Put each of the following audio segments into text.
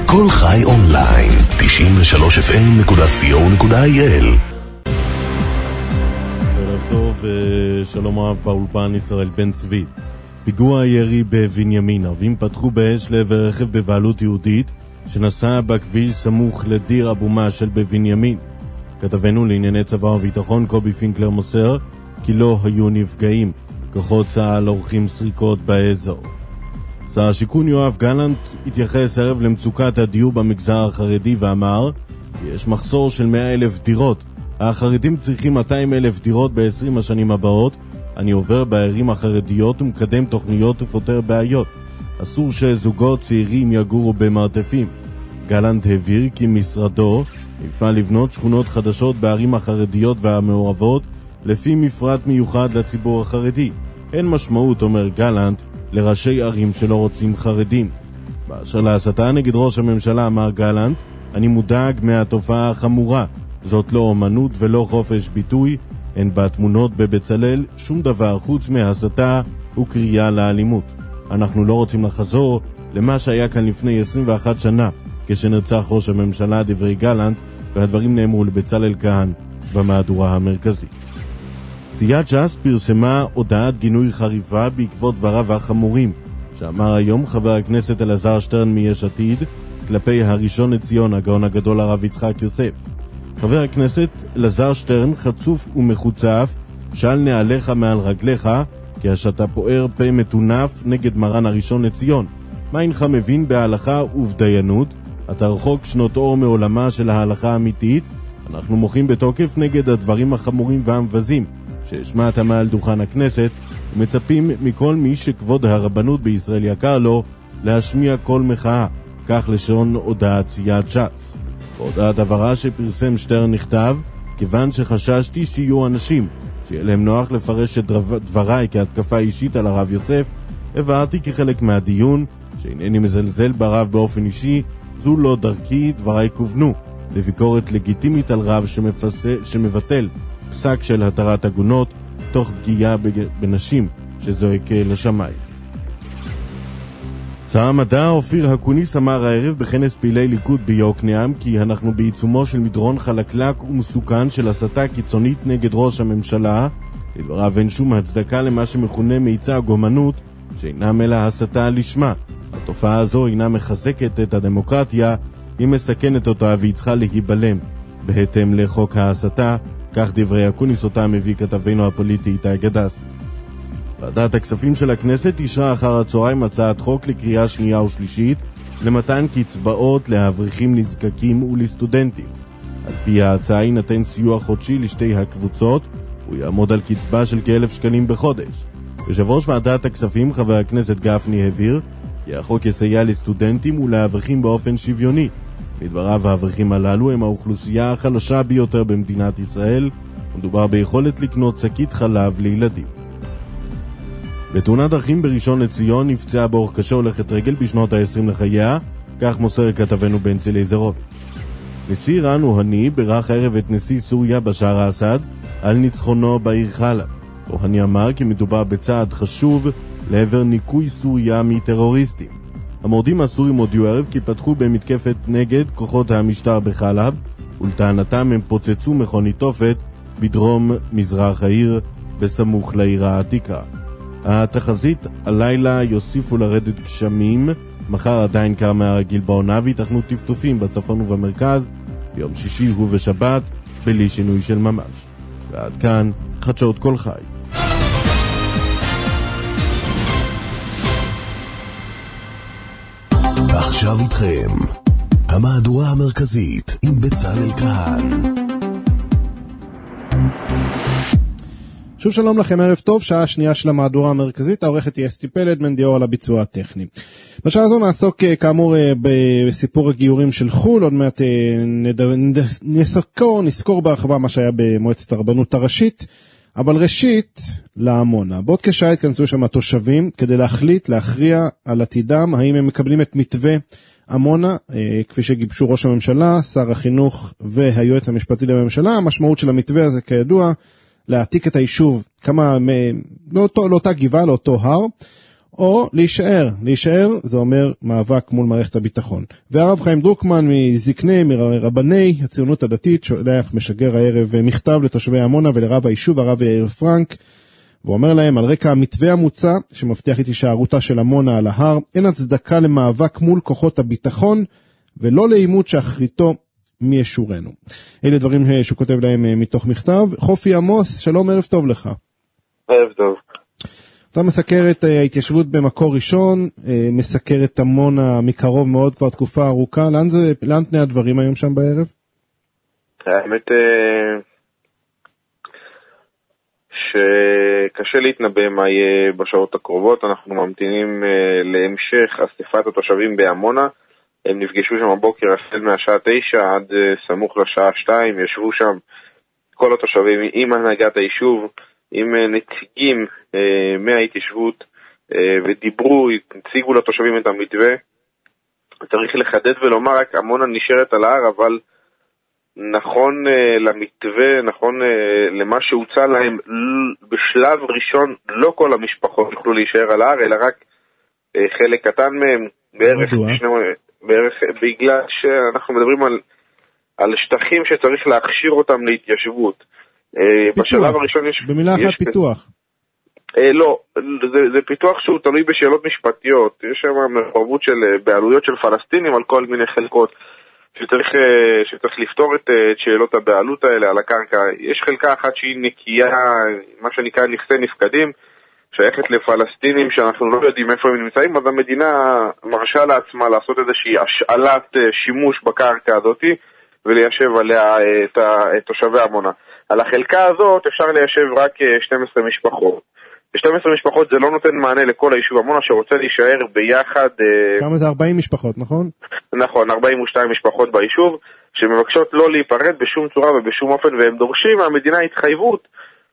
כל חי אונליין, 93fm.co.il. ערב טוב, שלום רב באולפן ישראל בן צבי. פיגוע ירי בבנימין, ערבים פתחו באש לעבר רכב בבעלות יהודית שנסע בכביש סמוך לדיר אבו משל בבנימין. כתבנו לענייני צבא וביטחון קובי פינקלר מוסר כי לא היו נפגעים. כוחות צה"ל עורכים סריקות באזור. שר השיכון יואב גלנט התייחס ערב למצוקת הדיור במגזר החרדי ואמר כי יש מחסור של 100,000 דירות. החרדים צריכים 200,000 דירות ב-20 השנים הבאות. אני עובר בערים החרדיות ומקדם תוכניות ופותר בעיות. אסור שזוגות צעירים יגורו במרתפים. גלנט הבהיר כי משרדו יפעל לבנות שכונות חדשות בערים החרדיות והמעורבות לפי מפרט מיוחד לציבור החרדי. אין משמעות, אומר גלנט, לראשי ערים שלא רוצים חרדים. באשר להסתה נגד ראש הממשלה אמר גלנט, אני מודאג מהתופעה החמורה. זאת לא אומנות ולא חופש ביטוי, אין בה תמונות בבצלאל, שום דבר חוץ מהסתה וקריאה לאלימות. אנחנו לא רוצים לחזור למה שהיה כאן לפני 21 שנה, כשנרצח ראש הממשלה, דברי גלנט, והדברים נאמרו לבצלאל כהן במהדורה המרכזית. סיעת ש"ס פרסמה הודעת גינוי חריפה בעקבות דבריו החמורים שאמר היום חבר הכנסת אלעזר שטרן מיש עתיד כלפי הראשון לציון, הגאון הגדול הרב יצחק יוסף. חבר הכנסת אלעזר שטרן חצוף ומחוצף, שאל נעליך מעל רגליך, כי שאתה פוער פה מטונף נגד מרן הראשון לציון. מה אינך מבין בהלכה ובדיינות? אתה רחוק שנות אור מעולמה של ההלכה האמיתית. אנחנו מוחים בתוקף נגד הדברים החמורים והמבזים שהשמעת מעל דוכן הכנסת, ומצפים מכל מי שכבוד הרבנות בישראל יקר לו להשמיע כל מחאה. כך לשון הודעת סיעת ש"ס. בהודעת הבהרה שפרסם שטרן נכתב, כיוון שחששתי שיהיו אנשים שיהיה להם נוח לפרש את דבריי כהתקפה אישית על הרב יוסף, הבהרתי כחלק מהדיון שאינני מזלזל ברב באופן אישי, זו לא דרכי, דבריי כוונו לביקורת לגיטימית על רב שמבטל פסק של התרת עגונות תוך פגיעה בנשים שזועק לשמיים. שר המדע אופיר אקוניס אמר הערב בכנס פעילי ליכוד ביוקנעם כי אנחנו בעיצומו של מדרון חלקלק ומסוכן של הסתה קיצונית נגד ראש הממשלה. לדבריו אין שום הצדקה למה שמכונה מיצג אומנות שאינם אלא הסתה לשמה. התופעה הזו אינה מחזקת את הדמוקרטיה, היא מסכנת אותה והיא צריכה להיבלם בהתאם לחוק ההסתה. כך דברי אקוניס אותם מביא כתבנו הפוליטי איתי גדס. ועדת הכספים של הכנסת אישרה אחר הצהריים הצעת חוק לקריאה שנייה ושלישית למתן קצבאות לאברכים נזקקים ולסטודנטים. על פי ההצעה יינתן סיוע חודשי לשתי הקבוצות, הוא יעמוד על קצבה של כ1,000 שקלים בחודש. יושב ראש ועדת הכספים חבר הכנסת גפני הבהיר כי החוק יסייע לסטודנטים ולאברכים באופן שוויוני. לדבריו האברכים הללו הם האוכלוסייה החלשה ביותר במדינת ישראל, מדובר ביכולת לקנות שקית חלב לילדים. בתאונת דרכים בראשון לציון נפצעה באורח קשה הולכת רגל בשנות ה-20 לחייה, כך מוסר כתבנו בנצי לייזרוביץ'. נשיא איראן אוהני בירך הערב את נשיא סוריה בשאר אסד על ניצחונו בעיר חלב. אוהני אמר כי מדובר בצעד חשוב לעבר ניקוי סוריה מטרוריסטים. המורדים הסורים הודיעו ערב כי פתחו במתקפת נגד כוחות המשטר בחלב, ולטענתם הם פוצצו מכונית תופת בדרום מזרח העיר בסמוך לעיר העתיקה. התחזית הלילה יוסיפו לרדת גשמים, מחר עדיין קר מהרגיל בעונה ויתכנו טפטופים בצפון ובמרכז, ביום שישי ובשבת בלי שינוי של ממש. ועד כאן חדשות כל חי. עכשיו איתכם המהדורה המרכזית עם בצלאל כהן. שוב שלום לכם, ערב טוב, שעה שנייה של המהדורה המרכזית, העורכת היא אסתי פלד, מנדיור על הביצוע הטכני. בשעה הזו נעסוק כאמור בסיפור הגיורים של חול, עוד מעט נזכור בהרחבה מה שהיה במועצת הרבנות הראשית, אבל ראשית לעמונה. בעוד כשעה התכנסו שם התושבים כדי להכריע על עתידם, האם הם מקבלים את מתווה עמונה, כפי שגיבשו ראש הממשלה, שר החינוך והיועץ המשפטי לממשלה. המשמעות של המתווה הזה כידוע, להעתיק את היישוב לאותה גבעה, לאותו הר, או להישאר זה אומר מאבק מול מערכת הביטחון. והרב חיים דרוקמן מרבני הציונות הדתית שולח משגר הערב מכתב לתושבי עמונה ולרב היישוב הרב יאיר פרנק, והוא אומר להם על רקע המתווה המוצע שמבטיח את הישארותה של עמונה על ההר, אין הצדקה למאבק מול כוחות הביטחון ולא לעימות שאחריתו מי ישורנו. אלה דברים שהוא כותב להם מתוך מכתב. חופי עמוס, שלום, ערב טוב לך. ערב טוב. אתה מסקר את ההתיישבות במקור ראשון, מסקר את עמונה מקרוב מאוד כבר תקופה ארוכה. לאן פני הדברים היום שם בערב? האמת שקשה להתנבא מה יהיה בשעות הקרובות. אנחנו ממתינים להמשך אספת התושבים בעמונה. הם נפגשו שם הבוקר החל מהשעה 9 עד סמוך לשעה 2, ישבו שם כל התושבים עם הנהגת היישוב, עם נציגים מההתיישבות, ודיברו, הציגו לתושבים את המתווה. צריך לחדד ולומר, רק עמונה נשארת על ההר, אבל נכון למתווה, נכון למה שהוצע להם, בשלב ראשון לא כל המשפחות יוכלו להישאר על ההר, אלא רק חלק קטן מהם, בערך בגלל שאנחנו מדברים על שטחים שצריך להכשיר אותם להתיישבות. בשלב הראשון יש... במילה אחת פיתוח. לא, זה פיתוח שהוא תלוי בשאלות משפטיות. יש שם מעורבות של בעלויות של פלסטינים על כל מיני חלקות שצריך לפתור את שאלות הבעלות האלה על הקרקע. יש חלקה אחת שהיא נקייה, מה שנקרא נכסי נפקדים, שייכת לפלסטינים שאנחנו לא יודעים איפה הם נמצאים, אז המדינה מרשה לעצמה לעשות איזושהי השאלת שימוש בקרקע הזאת וליישב עליה את תושבי עמונה. על החלקה הזאת אפשר ליישב רק 12 משפחות. 12 משפחות זה לא נותן מענה לכל היישוב עמונה שרוצה להישאר ביחד. כמה זה 40 משפחות, נכון? נכון, 42 משפחות ביישוב שמבקשות לא להיפרד בשום צורה ובשום אופן, והם דורשים מהמדינה התחייבות.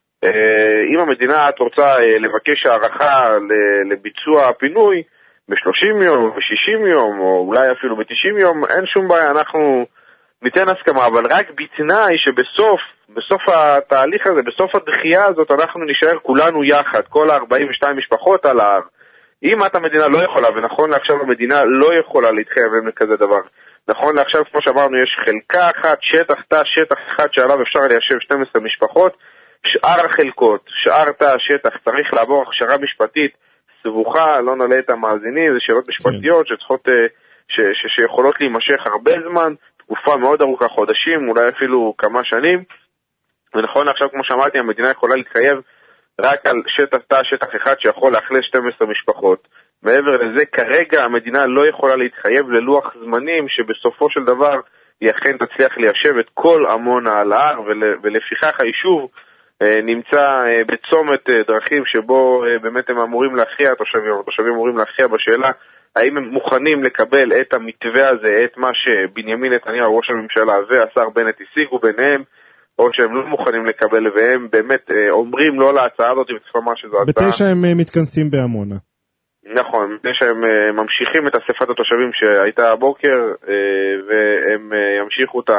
אם המדינה את רוצה לבקש הערכה לביצוע הפינוי ב-30 יום, ב-60 יום, או אולי אפילו ב-90 יום, אין שום בעיה, אנחנו ניתן הסכמה, אבל רק בתנאי שבסוף התהליך הזה, בסוף הדחייה הזאת, אנחנו נשאר כולנו יחד, כל ה-42 משפחות על ההר. אם את המדינה לא יכולה, ונכון לעכשיו המדינה לא יכולה להתחייב לכזה דבר, נכון לעכשיו, כמו שאמרנו, יש חלקה אחת, שטח אחד שעליו אפשר ליישב 12 משפחות, שאר החלקות, שאר תא השטח צריך לעבור הכשרה משפטית סבוכה, לא נעלה את המאזינים, זה שאלות משפטיות שצריכות, שיכולות להימשך הרבה זמן, תקופה מאוד ארוכה, חודשים, אולי אפילו כמה שנים, ונכון עכשיו כמו שאמרתי, המדינה יכולה להתחייב רק על תא שטח אחד שיכול לאכלס 12 משפחות. מעבר לזה, כרגע המדינה לא יכולה להתחייב ללוח זמנים שבסופו של דבר היא אכן תצליח ליישב את כל עמונה על ההר, ולפיכך היישוב נמצא בצומת דרכים שבו באמת הם אמורים להכריע, התושבים אמורים להכריע בשאלה האם הם מוכנים לקבל את המתווה הזה, את מה שבנימין נתניהו ראש הממשלה והשר בנט השיגו ביניהם, או שהם לא מוכנים לקבל, והם באמת אומרים לא להצעה הזאת וצפמה שזו הצעה. בתשע הם מתכנסים בעמונה. נכון, בתשע הם ממשיכים את אספת התושבים שהייתה הבוקר, והם ימשיכו אותה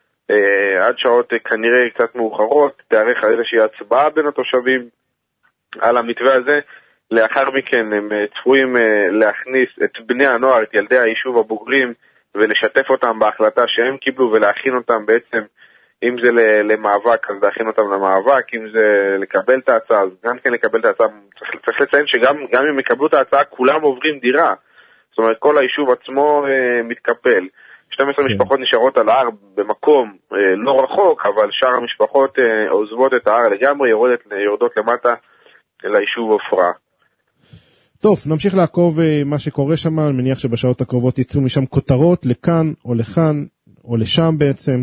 עד שעות כנראה קצת מאוחרות, תארך איזושהי הצבעה בין התושבים על המתווה הזה. לאחר מכן הם צפויים להכניס את בני הנוער, את ילדי היישוב הבוגרים, ולשתף אותם בהחלטה שהם קיבלו ולהכין אותם בעצם, אם זה למאבק, אז להכין אותם למאבק, אם זה לקבל את ההצעה, אז גם כן לקבל את ההצעה. צריך לציין שגם אם יקבלו את ההצעה, כולם עוברים דירה. זאת אומרת, כל היישוב עצמו מתקפל. 12 משפחות נשארות על ההר במקום לא רחוק, אבל שאר המשפחות עוזבות את ההר לגמרי, יורדות למטה ליישוב עופרה. טוב, נמשיך לעקוב מה שקורה שם, אני מניח שבשעות הקרובות יצאו משם כותרות לכאן או לכאן או לשם בעצם.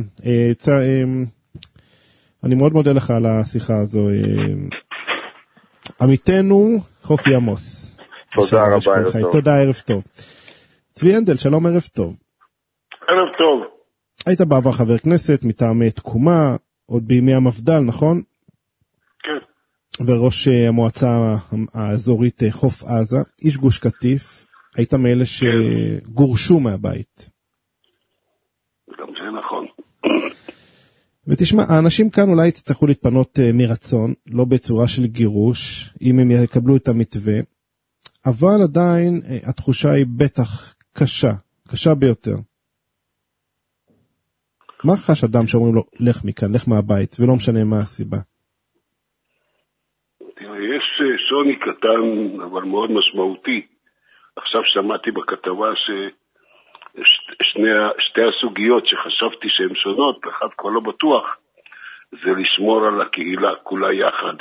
אני מאוד מודה לך על השיחה הזו. עמיתנו חופי עמוס. תודה רבה, ערב טוב. תודה, ערב טוב. צבי הנדל, שלום, ערב טוב. ערב טוב. היית בעבר חבר כנסת מטעמי תקומה, עוד בימי המפד"ל, נכון? כן. וראש המועצה האזורית חוף עזה, איש גוש קטיף, היית מאלה שגורשו מהבית. גם זה נכון. ותשמע, האנשים כאן אולי יצטרכו להתפנות מרצון, לא בצורה של גירוש, אם הם יקבלו את המתווה, אבל עדיין התחושה היא בטח קשה ביותר. מה חש אדם שאומרים לו, לך מכאן, לך מהבית, ולא משנה מה הסיבה? יש שוני קטן, אבל מאוד משמעותי. עכשיו שמעתי בכתבה שתי הסוגיות שחשבתי שהן שונות, אחד כבר לא בטוח, זה לשמור על הקהילה כולה יחד.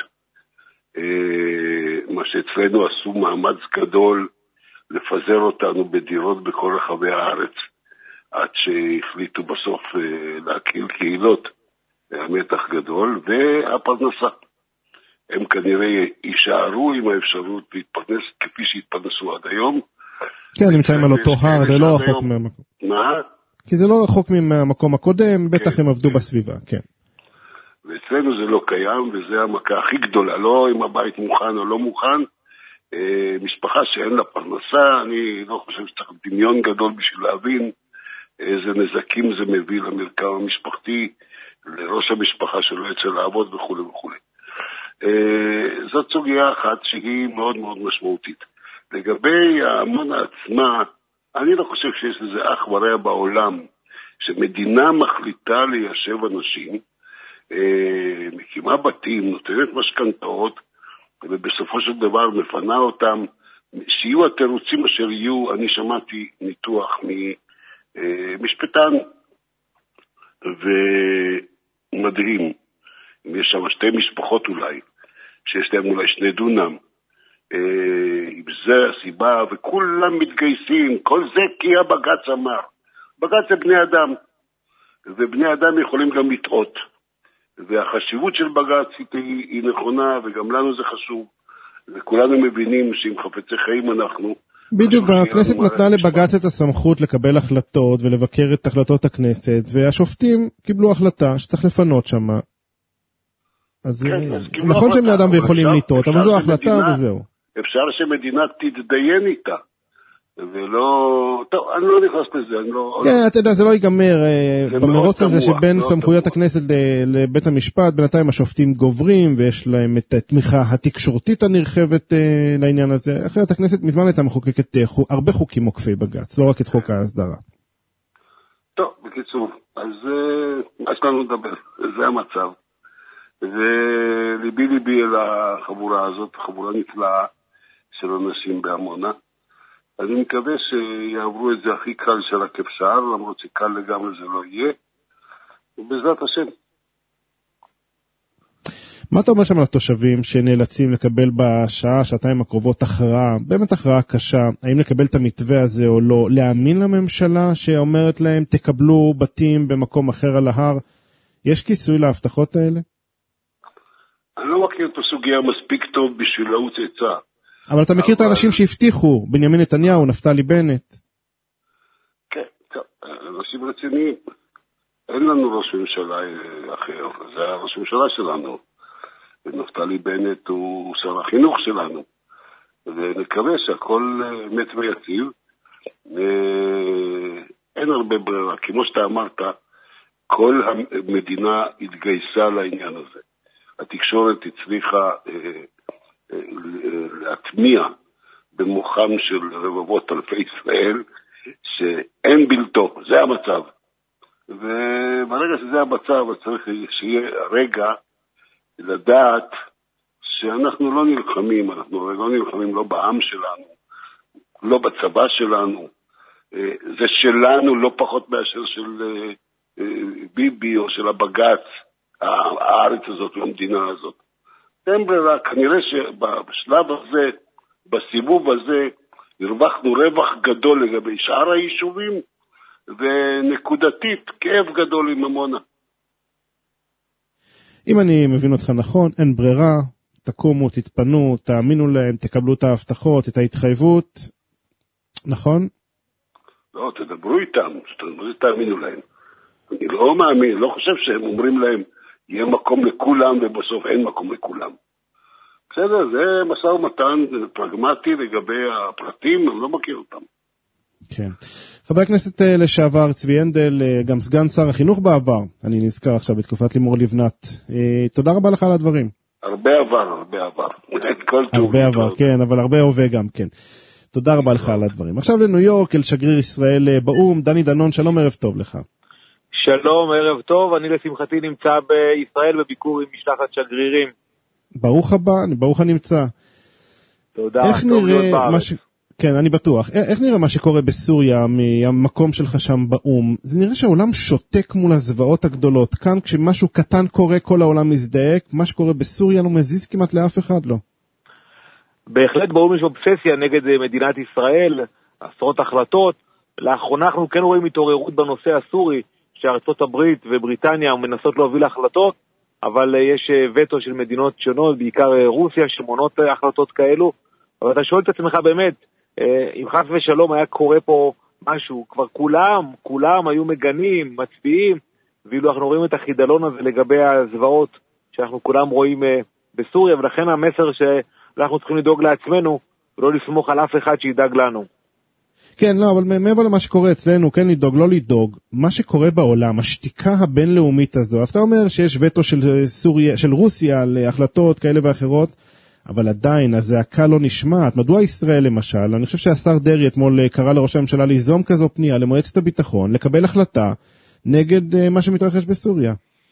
מה שאצלנו עשו מאמץ גדול לפזר אותנו בדירות בכל רחבי הארץ, עד שהחליטו בסוף להקים קהילות, המתח גדול, והפרנסה. הם כנראה יישארו עם האפשרות להתפרנס כפי שהתפרנסו עד היום. כן, נמצאים על אותו הר, זה לא רחוק מהמקום. מה? כי זה לא רחוק מהמקום הקודם, בטח הם עבדו בסביבה, כן. ואצלנו זה לא קיים, וזה המכה הכי גדולה, לא אם הבית מוכן או לא מוכן. משפחה שאין לה פרנסה, אני לא חושב שצריך דמיון גדול בשביל להבין איזה נזקים זה מביא למרקם המשפחתי, לראש המשפחה שלא יצא לעבוד וכו' וכו'. זאת סוגיה אחת שהיא מאוד מאוד משמעותית. לגבי העמונה עצמה, אני לא חושב שיש לזה אח ורע בעולם, שמדינה מחליטה ליישב אנשים, מקימה בתים, נותנת משכנתאות, ובסופו של דבר מפנה אותם, שיהיו התירוצים אשר יהיו. אני שמעתי ניתוח ממשפטן ומדהים, יש שם שתי משפחות אולי, שיש להם אולי 2 דונם, זה הסיבה, וכולם מתגייסים, כל זה כי הבג"ץ אמר. בג"ץ זה בני אדם, ובני אדם יכולים גם לטעות, והחשיבות של בג"ץ היא נכונה, וגם לנו זה חשוב, וכולנו מבינים שאם חפצי חיים אנחנו... בדיוק, והכנסת נתנה לבג"ץ את הסמכות לקבל החלטות ולבקר את החלטות הכנסת, והשופטים קיבלו החלטה שצריך לפנות שם. אז נכון שהם אדם ויכולים לטעות, אבל זו החלטה וזהו. אפשר שמדינה תתדיין איתה, ולא... טוב, אני לא נכנס לזה, אני לא... כן, אתה יודע, זה לא ייגמר במרוץ הזה שבין סמכויות הכנסת לבית המשפט, בינתיים השופטים גוברים, ויש להם את התמיכה התקשורתית הנרחבת לעניין הזה. אחרת הכנסת מזמן הייתה מחוקקת הרבה חוקים עוקפי בג"ץ, לא רק את חוק ההסדרה. טוב, בקיצור, אז מה יש לנו לדבר? זה המצב. וליבי אל החבורה הזאת, חבורה נפלאה של אנשים בעמונה. אני מקווה שיעברו את זה הכי קל שרק אפשר, למרות שקל לגמרי זה לא יהיה, ובעזרת השם. מה אתה אומר שם על התושבים שנאלצים לקבל בשעה, שעתיים הקרובות הכרעה, באמת הכרעה קשה, האם לקבל את המתווה הזה או לא, להאמין לממשלה שאומרת להם תקבלו בתים במקום אחר על ההר? יש כיסוי להבטחות האלה? אני לא מכיר את הסוגיה מספיק טוב בשביל לעוץ עצה. אבל אתה מכיר את האנשים שהבטיחו, בנימין נתניהו, נפתלי בנט. כן, אנשים רציניים. אין לנו ראש ממשלה אחר, זה הראש ממשלה שלנו. נפתלי בנט הוא שר החינוך שלנו. ונקווה שהכל מת ויציב. אין הרבה ברירה, כמו שאתה אמרת, כל המדינה התגייסה לעניין הזה. התקשורת הצליחה להטמיע במוחם של רבבות אלפי ישראל שאין בלתו, זה המצב. וברגע שזה המצב, צריך שיהיה רגע לדעת שאנחנו לא נלחמים, אנחנו לא נלחמים לא בעם שלנו, לא בצבא שלנו, זה שלנו לא פחות מאשר של ביבי או של הבג"ץ, הארץ הזאת והמדינה הזאת. אין ברירה, כנראה שבשלב הזה, בסיבוב הזה, הרווחנו רווח גדול לגבי שאר היישובים, ונקודתית כאב גדול עם עמונה. אם אני מבין אותך נכון, אין ברירה, תקומו, תתפנו, תאמינו להם, תקבלו את ההבטחות, את ההתחייבות, נכון? לא, תדברו איתם, תאמינו להם. אני לא מאמין, לא חושב שהם אומרים להם, יהיה מקום לכולם ובסוף אין מקום לכולם. בסדר, זה משא ומתן פרגמטי לגבי הפרטים, אני לא מכיר אותם. כן. חבר הכנסת לשעבר צבי הנדל, גם סגן שר החינוך בעבר, אני נזכר עכשיו בתקופת לימור לבנת. תודה רבה לך על הדברים. הרבה עבר. הרבה עבר, כן, אבל הרבה הווה גם, כן. תודה רבה לך על הדברים. עכשיו לניו יורק, אל שגריר ישראל באום, דני דנון, שלום, ערב טוב לך. שלום, ערב טוב, אני לשמחתי נמצא בישראל בביקור עם משלחת שגרירים. ברוך הבא, ברוך הנמצא. תודה, טוב להיות בארץ. כן, אני בטוח. איך נראה מה שקורה בסוריה, מהמקום שלך שם באום? זה נראה שהעולם שותק מול הזוועות הגדולות. כאן כשמשהו קטן קורה, כל העולם מזדעק. מה שקורה בסוריה לא מזיז כמעט לאף אחד, לא. בהחלט באום יש אובססיה נגד מדינת ישראל, עשרות החלטות. לאחרונה אנחנו כן רואים התעוררות בנושא הסורי, שארצות הברית ובריטניה מנסות להוביל החלטות, אבל יש וטו של מדינות שונות, בעיקר רוסיה, שמונות החלטות כאלו. אבל אתה שואל את עצמך באמת, אם חס ושלום היה קורה פה משהו, כבר כולם היו מגנים, מצביעים, ואילו אנחנו רואים את החידלון הזה לגבי הזוועות שאנחנו כולם רואים בסוריה, ולכן המסר שאנחנו צריכים לדאוג לעצמנו, ולא לסמוך על אף אחד שידאג לנו. כן, לא, אבל מעבר למה שקורה אצלנו, כן לדאוג, לא לדאוג, מה שקורה בעולם, השתיקה הבינלאומית הזו, אתה אומר שיש וטו של רוסיה להחלטות כאלה ואחרות, אבל עדיין הזעקה לא נשמעת. מדוע ישראל למשל, אני חושב שהשר דרי אתמול קרא לראש הממשלה ליזום כזו פנייה למועצת הביטחון, לקבל החלטה נגד מה שמתרחש בסוריה.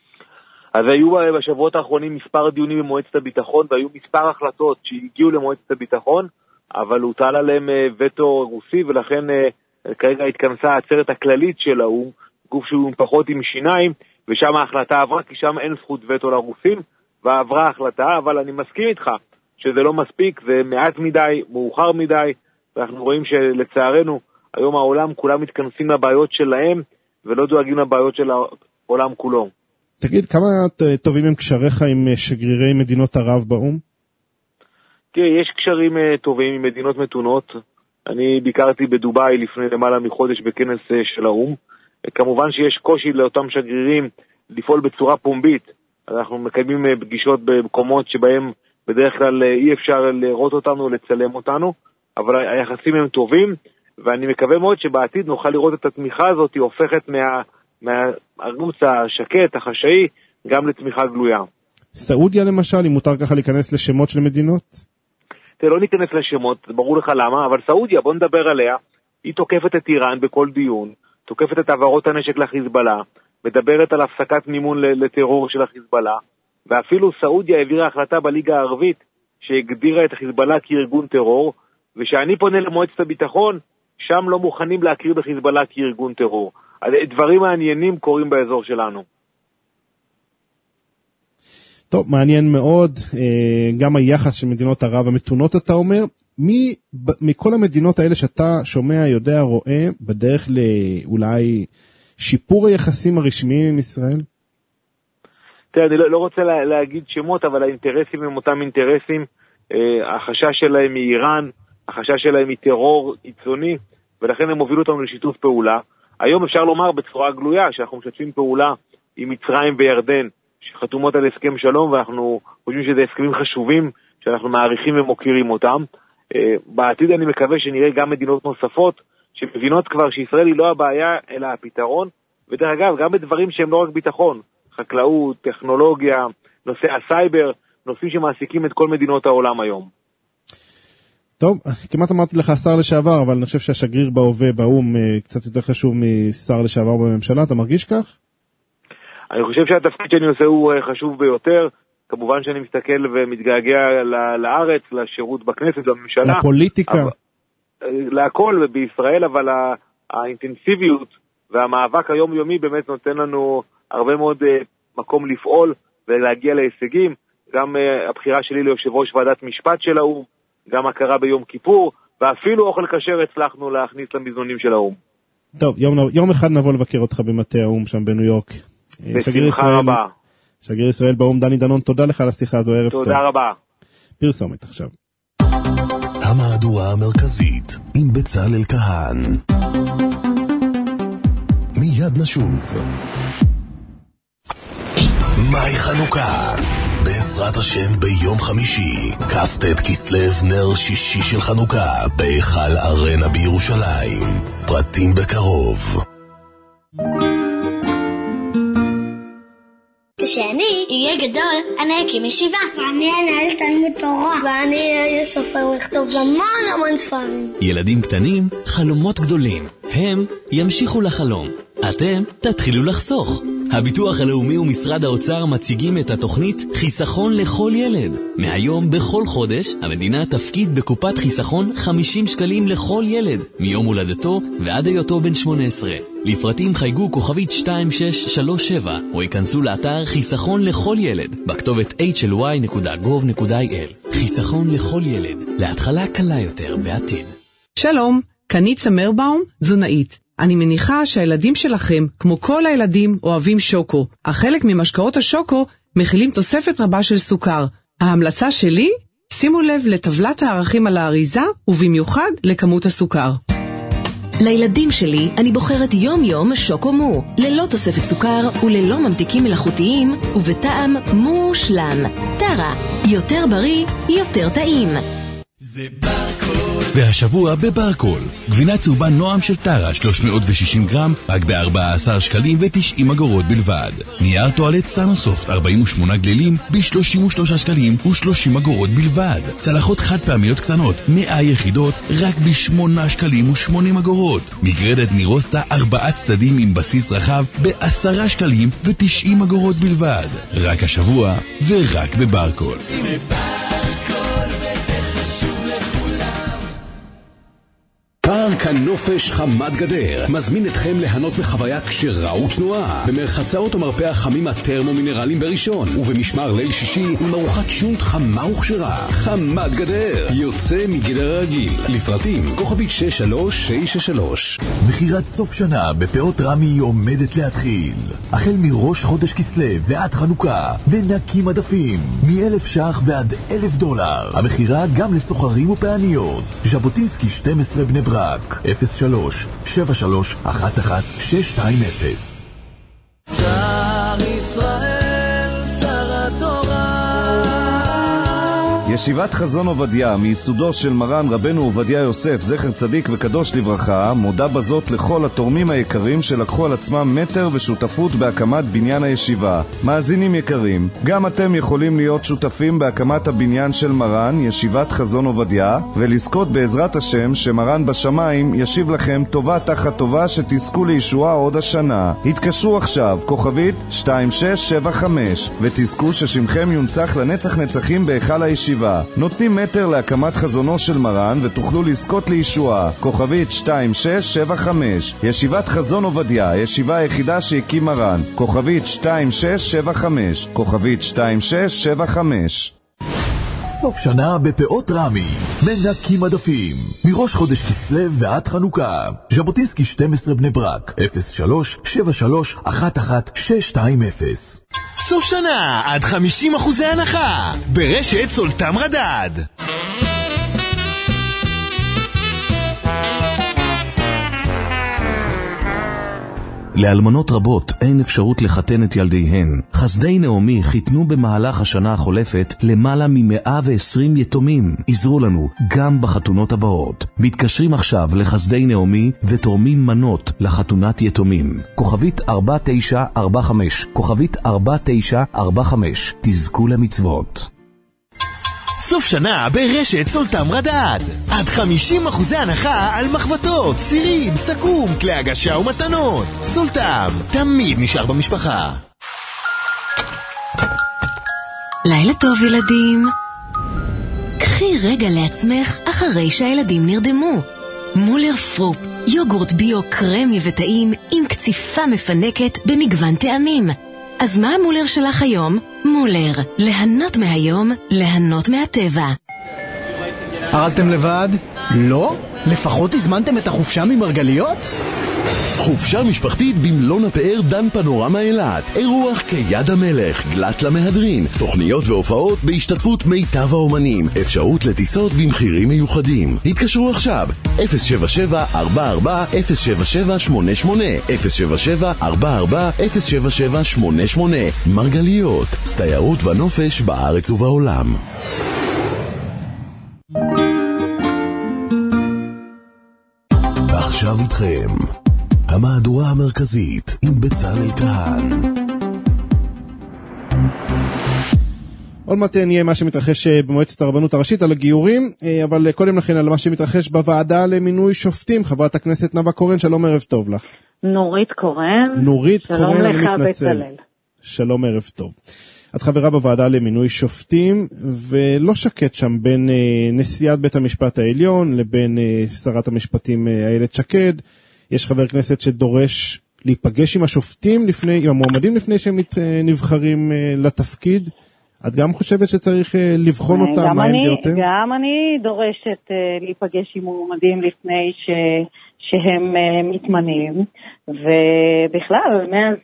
אז היו בשבועות האחרונים מספר דיונים במועצת הביטחון, והיו מספר החלטות שהגיעו למועצת הביטחון, אבל הוטל עליהם וטו רוסי, ולכן כרגע התכנסה העצרת הכללית של האו"ם, גוף שהוא פחות עם שיניים, ושם ההחלטה עברה, כי שם אין זכות וטו לרוסים, ועברה ההחלטה, אבל אני מסכים איתך שזה לא מספיק, זה מעט מדי, מאוחר מדי, ואנחנו רואים שלצערנו, היום העולם כולם מתכנסים לבעיות שלהם, ולא דואגים לבעיות של העולם כולו. תגיד, כמה טובים הם קשריך עם שגרירי מדינות ערב באו"ם? תראה, יש קשרים טובים עם מדינות מתונות. אני ביקרתי בדובאי לפני למעלה מחודש בכנס של האו"ם. כמובן שיש קושי לאותם שגרירים לפעול בצורה פומבית. אנחנו מקיימים פגישות במקומות שבהם בדרך כלל אי אפשר לראות אותנו, לצלם אותנו, אבל היחסים הם טובים, ואני מקווה מאוד שבעתיד נוכל לראות את התמיכה הזאת, היא הופכת מהערוץ השקט, החשאי, גם לתמיכה גלויה. סעודיה למשל, אם מותר ככה להיכנס לשמות של מדינות? לא ניכנס לשמות, ברור לך למה, אבל סעודיה, בוא נדבר עליה, היא תוקפת את איראן בכל דיון, תוקפת את העברות הנשק לחיזבאללה, מדברת על הפסקת מימון לטרור של החיזבאללה, ואפילו סעודיה העבירה החלטה בליגה הערבית שהגדירה את החיזבאללה כארגון טרור, ושאני פונה למועצת הביטחון, שם לא מוכנים להכיר בחיזבאללה כארגון טרור. דברים מעניינים קורים באזור שלנו. טוב, מעניין מאוד, גם היחס של מדינות ערב המתונות, אתה אומר, מכל המדינות האלה שאתה שומע, יודע, רואה, בדרך לאולי שיפור היחסים הרשמיים עם ישראל? תראה, אני לא רוצה להגיד שמות, אבל האינטרסים הם אותם אינטרסים, החשש שלהם מאיראן, החשש שלהם מטרור קיצוני, ולכן הם הובילו אותנו לשיתוף פעולה. היום אפשר לומר בצורה גלויה שאנחנו משתפים פעולה עם מצרים וירדן, שחתומות על הסכם שלום, ואנחנו חושבים שזה הסכמים חשובים, שאנחנו מעריכים ומוקירים אותם. בעתיד אני מקווה שנראה גם מדינות נוספות, שמבינות כבר שישראל היא לא הבעיה, אלא הפתרון, ודרך אגב, גם בדברים שהם לא רק ביטחון, חקלאות, טכנולוגיה, נושא הסייבר, נושאים שמעסיקים את כל מדינות העולם היום. טוב, כמעט אמרתי לך שר לשעבר, אבל אני חושב שהשגריר בהווה באו"ם קצת יותר חשוב משר לשעבר בממשלה, אתה מרגיש כך? אני חושב שהתפקיד שאני עושה הוא חשוב ביותר, כמובן שאני מסתכל ומתגעגע לארץ, לשירות בכנסת, בממשלה. לפוליטיקה. להכל בישראל, אבל האינטנסיביות והמאבק היומיומי באמת נותן לנו הרבה מאוד מקום לפעול ולהגיע להישגים, גם הבחירה שלי ליושב ראש ועדת משפט של האו"ם, גם הכרה ביום כיפור, ואפילו אוכל כשר הצלחנו להכניס למזנונים של האו"ם. טוב, יום אחד נבוא לבקר אותך במטה האו"ם שם בניו יורק. בשמחה רבה. שגריר ישראל באו"ם דני דנון, תודה לך על השיחה הזו, ערב טוב. תודה רבה. פרסומת עכשיו. המהדורה המרכזית עם בצלאל כהן. מיד נשוב. מאי חנוכה, בעזרת השם ביום חמישי, כ"ט כסלו נר שישי של חנוכה, בהיכל ארנה בירושלים. פרטים בקרוב. כשאני אהיה גדול, אני אקים ישיבה. ואני אנהל תלמוד תורה. ואני אהיה סופר לכתוב המון ספרים. ילדים קטנים, חלומות גדולים. הם ימשיכו לחלום. אתם תתחילו לחסוך. הביטוח הלאומי ומשרד האוצר מציגים את התוכנית חיסכון לכל ילד. מהיום בכל חודש המדינה תפקיד בקופת חיסכון 50 שקלים לכל ילד, מיום הולדתו ועד היותו בן 18. לפרטים חייגו כוכבית 2637 או ייכנסו לאתר חיסכון לכל ילד בכתובת hly.gov.il. חיסכון לכל ילד, להתחלה קלה יותר בעתיד. שלום, כאן צמרבאום, תזונאית. אני מניחה שהילדים שלכם, כמו כל הילדים, אוהבים שוקו. אך חלק ממשקאות השוקו מכילים תוספת רבה של סוכר. ההמלצה שלי? שימו לב לטבלת הערכים על האריזה, ובמיוחד לכמות הסוכר. לילדים שלי אני בוחרת יום שוקו מו, ללא תוספת סוכר וללא ממתיקים מלאכותיים, ובטעם מושלם. טרה, יותר בריא, יותר טעים. זה ברקול. והשבוע בברקול, גבינה צהובה נועם של טרה 360 גרם, רק ב-14 שקלים ו90 אגורות בלבד. נייר טואלט סנוסופט 48 גלילים ב-33 שקלים ו30 אגורות בלבד. צלחות חד פעמיות קטנות 100 יחידות רק ב8 שקלים ו80 אגורות. מגרדת נירוסטה 4 צדדים עם בסיס רחב ב10 שקלים ו90 אגורות בלבד. רק השבוע ורק בברקול. זה ברקול וזה חשוב לכולם. פארק הנופש חמת גדר מזמין אתכם ליהנות מחוויה כשרה ותנועה במרחצאות ומרפא החמים הטרמו-מינרליים בראשון, ובמשמר ליל שישי עם ארוחת שונט חמה וכשרה. חמת גדר יוצא מגדר הרגיל. לפרטים כוכבית 6393. מחירת סוף שנה בפאות רמי עומדת להתחיל. החל מראש חודש כסלו ועד חנוכה, ונקי מדפים מ1,000 ש"ח ועד $1,000. המחירה גם לסוחרים ופעניות. ז'בוטינסקי 12 בני ברק, 03-73-11-620. שר ישראל, שר התורה. ישיבת חזון עובדיה, מיסודו של מרן רבנו עובדיה יוסף, זכר צדיק וקדוש לברכה, מודה בזאת לכל התורמים היקרים שלקחו על עצמם מטר ושותפות בהקמת בניין הישיבה. מאזינים יקרים, גם אתם יכולים להיות שותפים בהקמת הבניין של מרן, ישיבת חזון עובדיה, ולזכות בעזרת השם שמרן בשמיים ישיב לכם טובה תחת טובה, שתזכו לישועה עוד השנה. התקשרו עכשיו, כוכבית 2675, ותזכו ששמכם יונצח לנצח נצחים בהיכל הישיבה. נותנים מטר להקמת חזונו של מרן ותוכלו לזכות לישועה. כוכבית 2675. ישיבת חזון עובדיה, הישיבה היחידה שהקים מרן. כוכבית 2675. כוכבית 2675. סוף שנה בפאות רמי, מנקי מדפים מראש חודש כסלו ועד חנוכה. ז'בוטינסקי 12 בני ברק, 03-73-11-620. סוף שנה עד 50% הנחה ברשת סולטם רדד. לאלמנות רבות אין אפשרות לחתן את ילדיהן. חסדי נעמי חיתנו במהלך השנה החולפת למעלה מ120 יתומים. עזרו לנו גם בחתונות הבאות. מתקשרים עכשיו לחסדי נעמי ותורמים מנות לחתונת יתומים. כוכבית 4945, כוכבית 4945. תזכו למצוות. סוף שנה ברשת סולטם רדד, עד 50% הנחה על מחבטות, סירים, סכו"ם, כלי הגשה ומתנות. סולטם, תמיד נשאר במשפחה. לילה טוב ילדים. קחי רגע לעצמך אחרי שהילדים נרדמו. מולר פרופ, יוגורט ביו קרמי וטעים עם קציפה מפנקת במגוון טעמים. אז מה המולר שלך היום? מולר, ליהנות מהיום, ליהנות מהטבע. ארזתם לבד? לא? לפחות הזמנתם את החופשה ממרגליות? חופשה משפחתית במלון הפאר דן פנורמה אילת. אירוח כיד המלך, גלת למהדרין, תוכניות והופעות בהשתתפות מיטב האומנים, אפשרות לטיסות במחירים מיוחדים. התקשרו עכשיו 077-44-077-88 077-44-077-88. מרגליות, תיירות ונופש בארץ ובעולם. עכשיו איתכם המהדורה המרכזית עם בצלאל כהן. עוד מעט נהיה מה שמתרחש במועצת הרבנות הראשית על הגיורים, אבל קודם לכן על מה שמתרחש בוועדה למינוי שופטים. חברת הכנסת נאוה קורן, שלום, ערב טוב לך. נורית קורן. נורית קורן, אני מתנצל. שלום לך בצלאל. שלום, ערב טוב. את חברה בוועדה למינוי שופטים, ולא שקט שם בין נשיאת בית המשפט העליון לבין שרת המשפטים איילת שקד. יש חבר כנסת שדורש להיפגש עם השופטים עם המועמדים לפני שהם נבחרים לתפקיד. את גם חושבת שצריך לבחון אותם, מה הם דעותיהם? גם אני דורשת להיפגש עם מועמדים לפני שהם מתמנים, ובכלל, מאז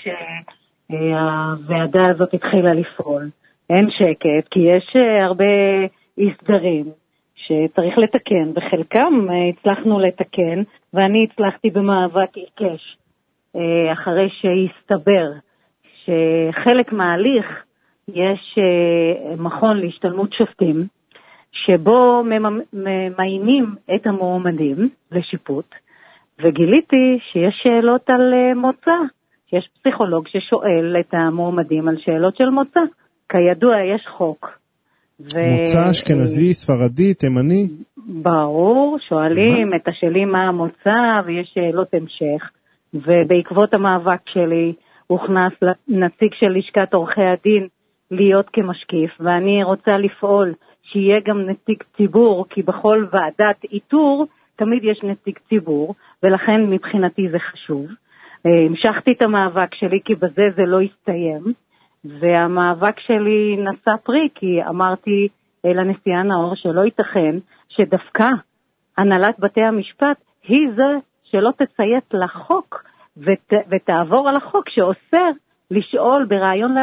שהוועדה הזאת התחילה לפעול, אין שקט, כי יש הרבה הסדרים שצריך לתקן, וחלקם הצלחנו לתקן, ואני הצלחתי במאבק עיקש, אחרי שהסתבר שחלק מההליך יש מכון להשתלמות שופטים, שבו ממיינים את המועמדים לשיפוט, וגיליתי שיש שאלות על מוצא, שיש פסיכולוג ששואל את המועמדים על שאלות של מוצא. כידוע יש חוק. מוצא אשכנזי, ספרדי, תימני? ברור, שואלים את השאלים מה המוצא, ויש שאלות המשך, ובעקבות המאבק שלי הוכנס נציג של לשכת עורכי הדין להיות כמשקיף, ואני רוצה לפעול שיהיה גם נציג ציבור, כי בכל ועדת איתור תמיד יש נציג ציבור, ולכן מבחינתי זה חשוב. המשכתי את המאבק שלי, כי בזה זה לא הסתיים, והמאבק שלי נשא פרי, כי אמרתי לנשיאה נאור שלא ייתכן שדווקא הנהלת בתי המשפט היא זה שלא תציית לחוק, ותעבור על החוק שאוסר לשאול ברעיון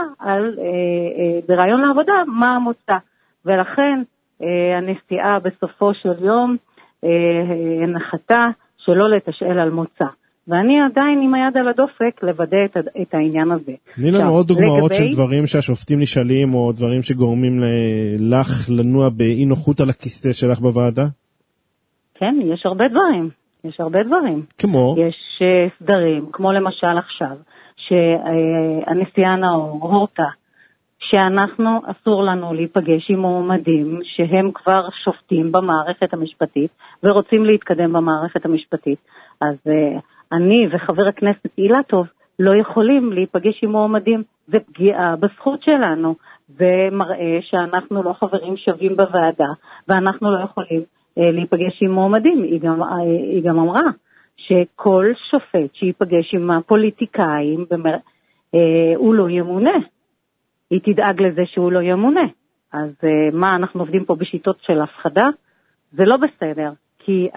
לעבודה מה המוצא. ולכן הנשיאה בסופו של יום הנחתה שלא לתשאל על מוצא. ואני עדיין עם היד על הדופק לוודא את העניין הזה. תני לנו עוד דוגמאות של דברים שהשופטים נשאלים, או דברים שגורמים לך לנוע באי נוחות על הכיסא שלך בוועדה? כן, יש הרבה דברים. כמו? יש סדרים, כמו למשל עכשיו, שהנשיאה נאור הורתה שאנחנו אסור לנו להיפגש עם מועמדים שהם כבר שופטים במערכת המשפטית ורוצים להתקדם במערכת המשפטית. אז אני וחבר הכנסת אילטוב לא יכולים להיפגש עם מועמדים, זה פגיעה בזכות שלנו, זה מראה שאנחנו לא חברים שווים בוועדה, ואנחנו לא יכולים להיפגש עם מועמדים. היא גם אמרה שכל שופט שיפגש עם הפוליטיקאים הוא לא ימונה. היא תדאג לזה שהוא לא ימונה. אז מה, אנחנו עובדים פה בשיטות של הפחדה? זה לא בסדר, כי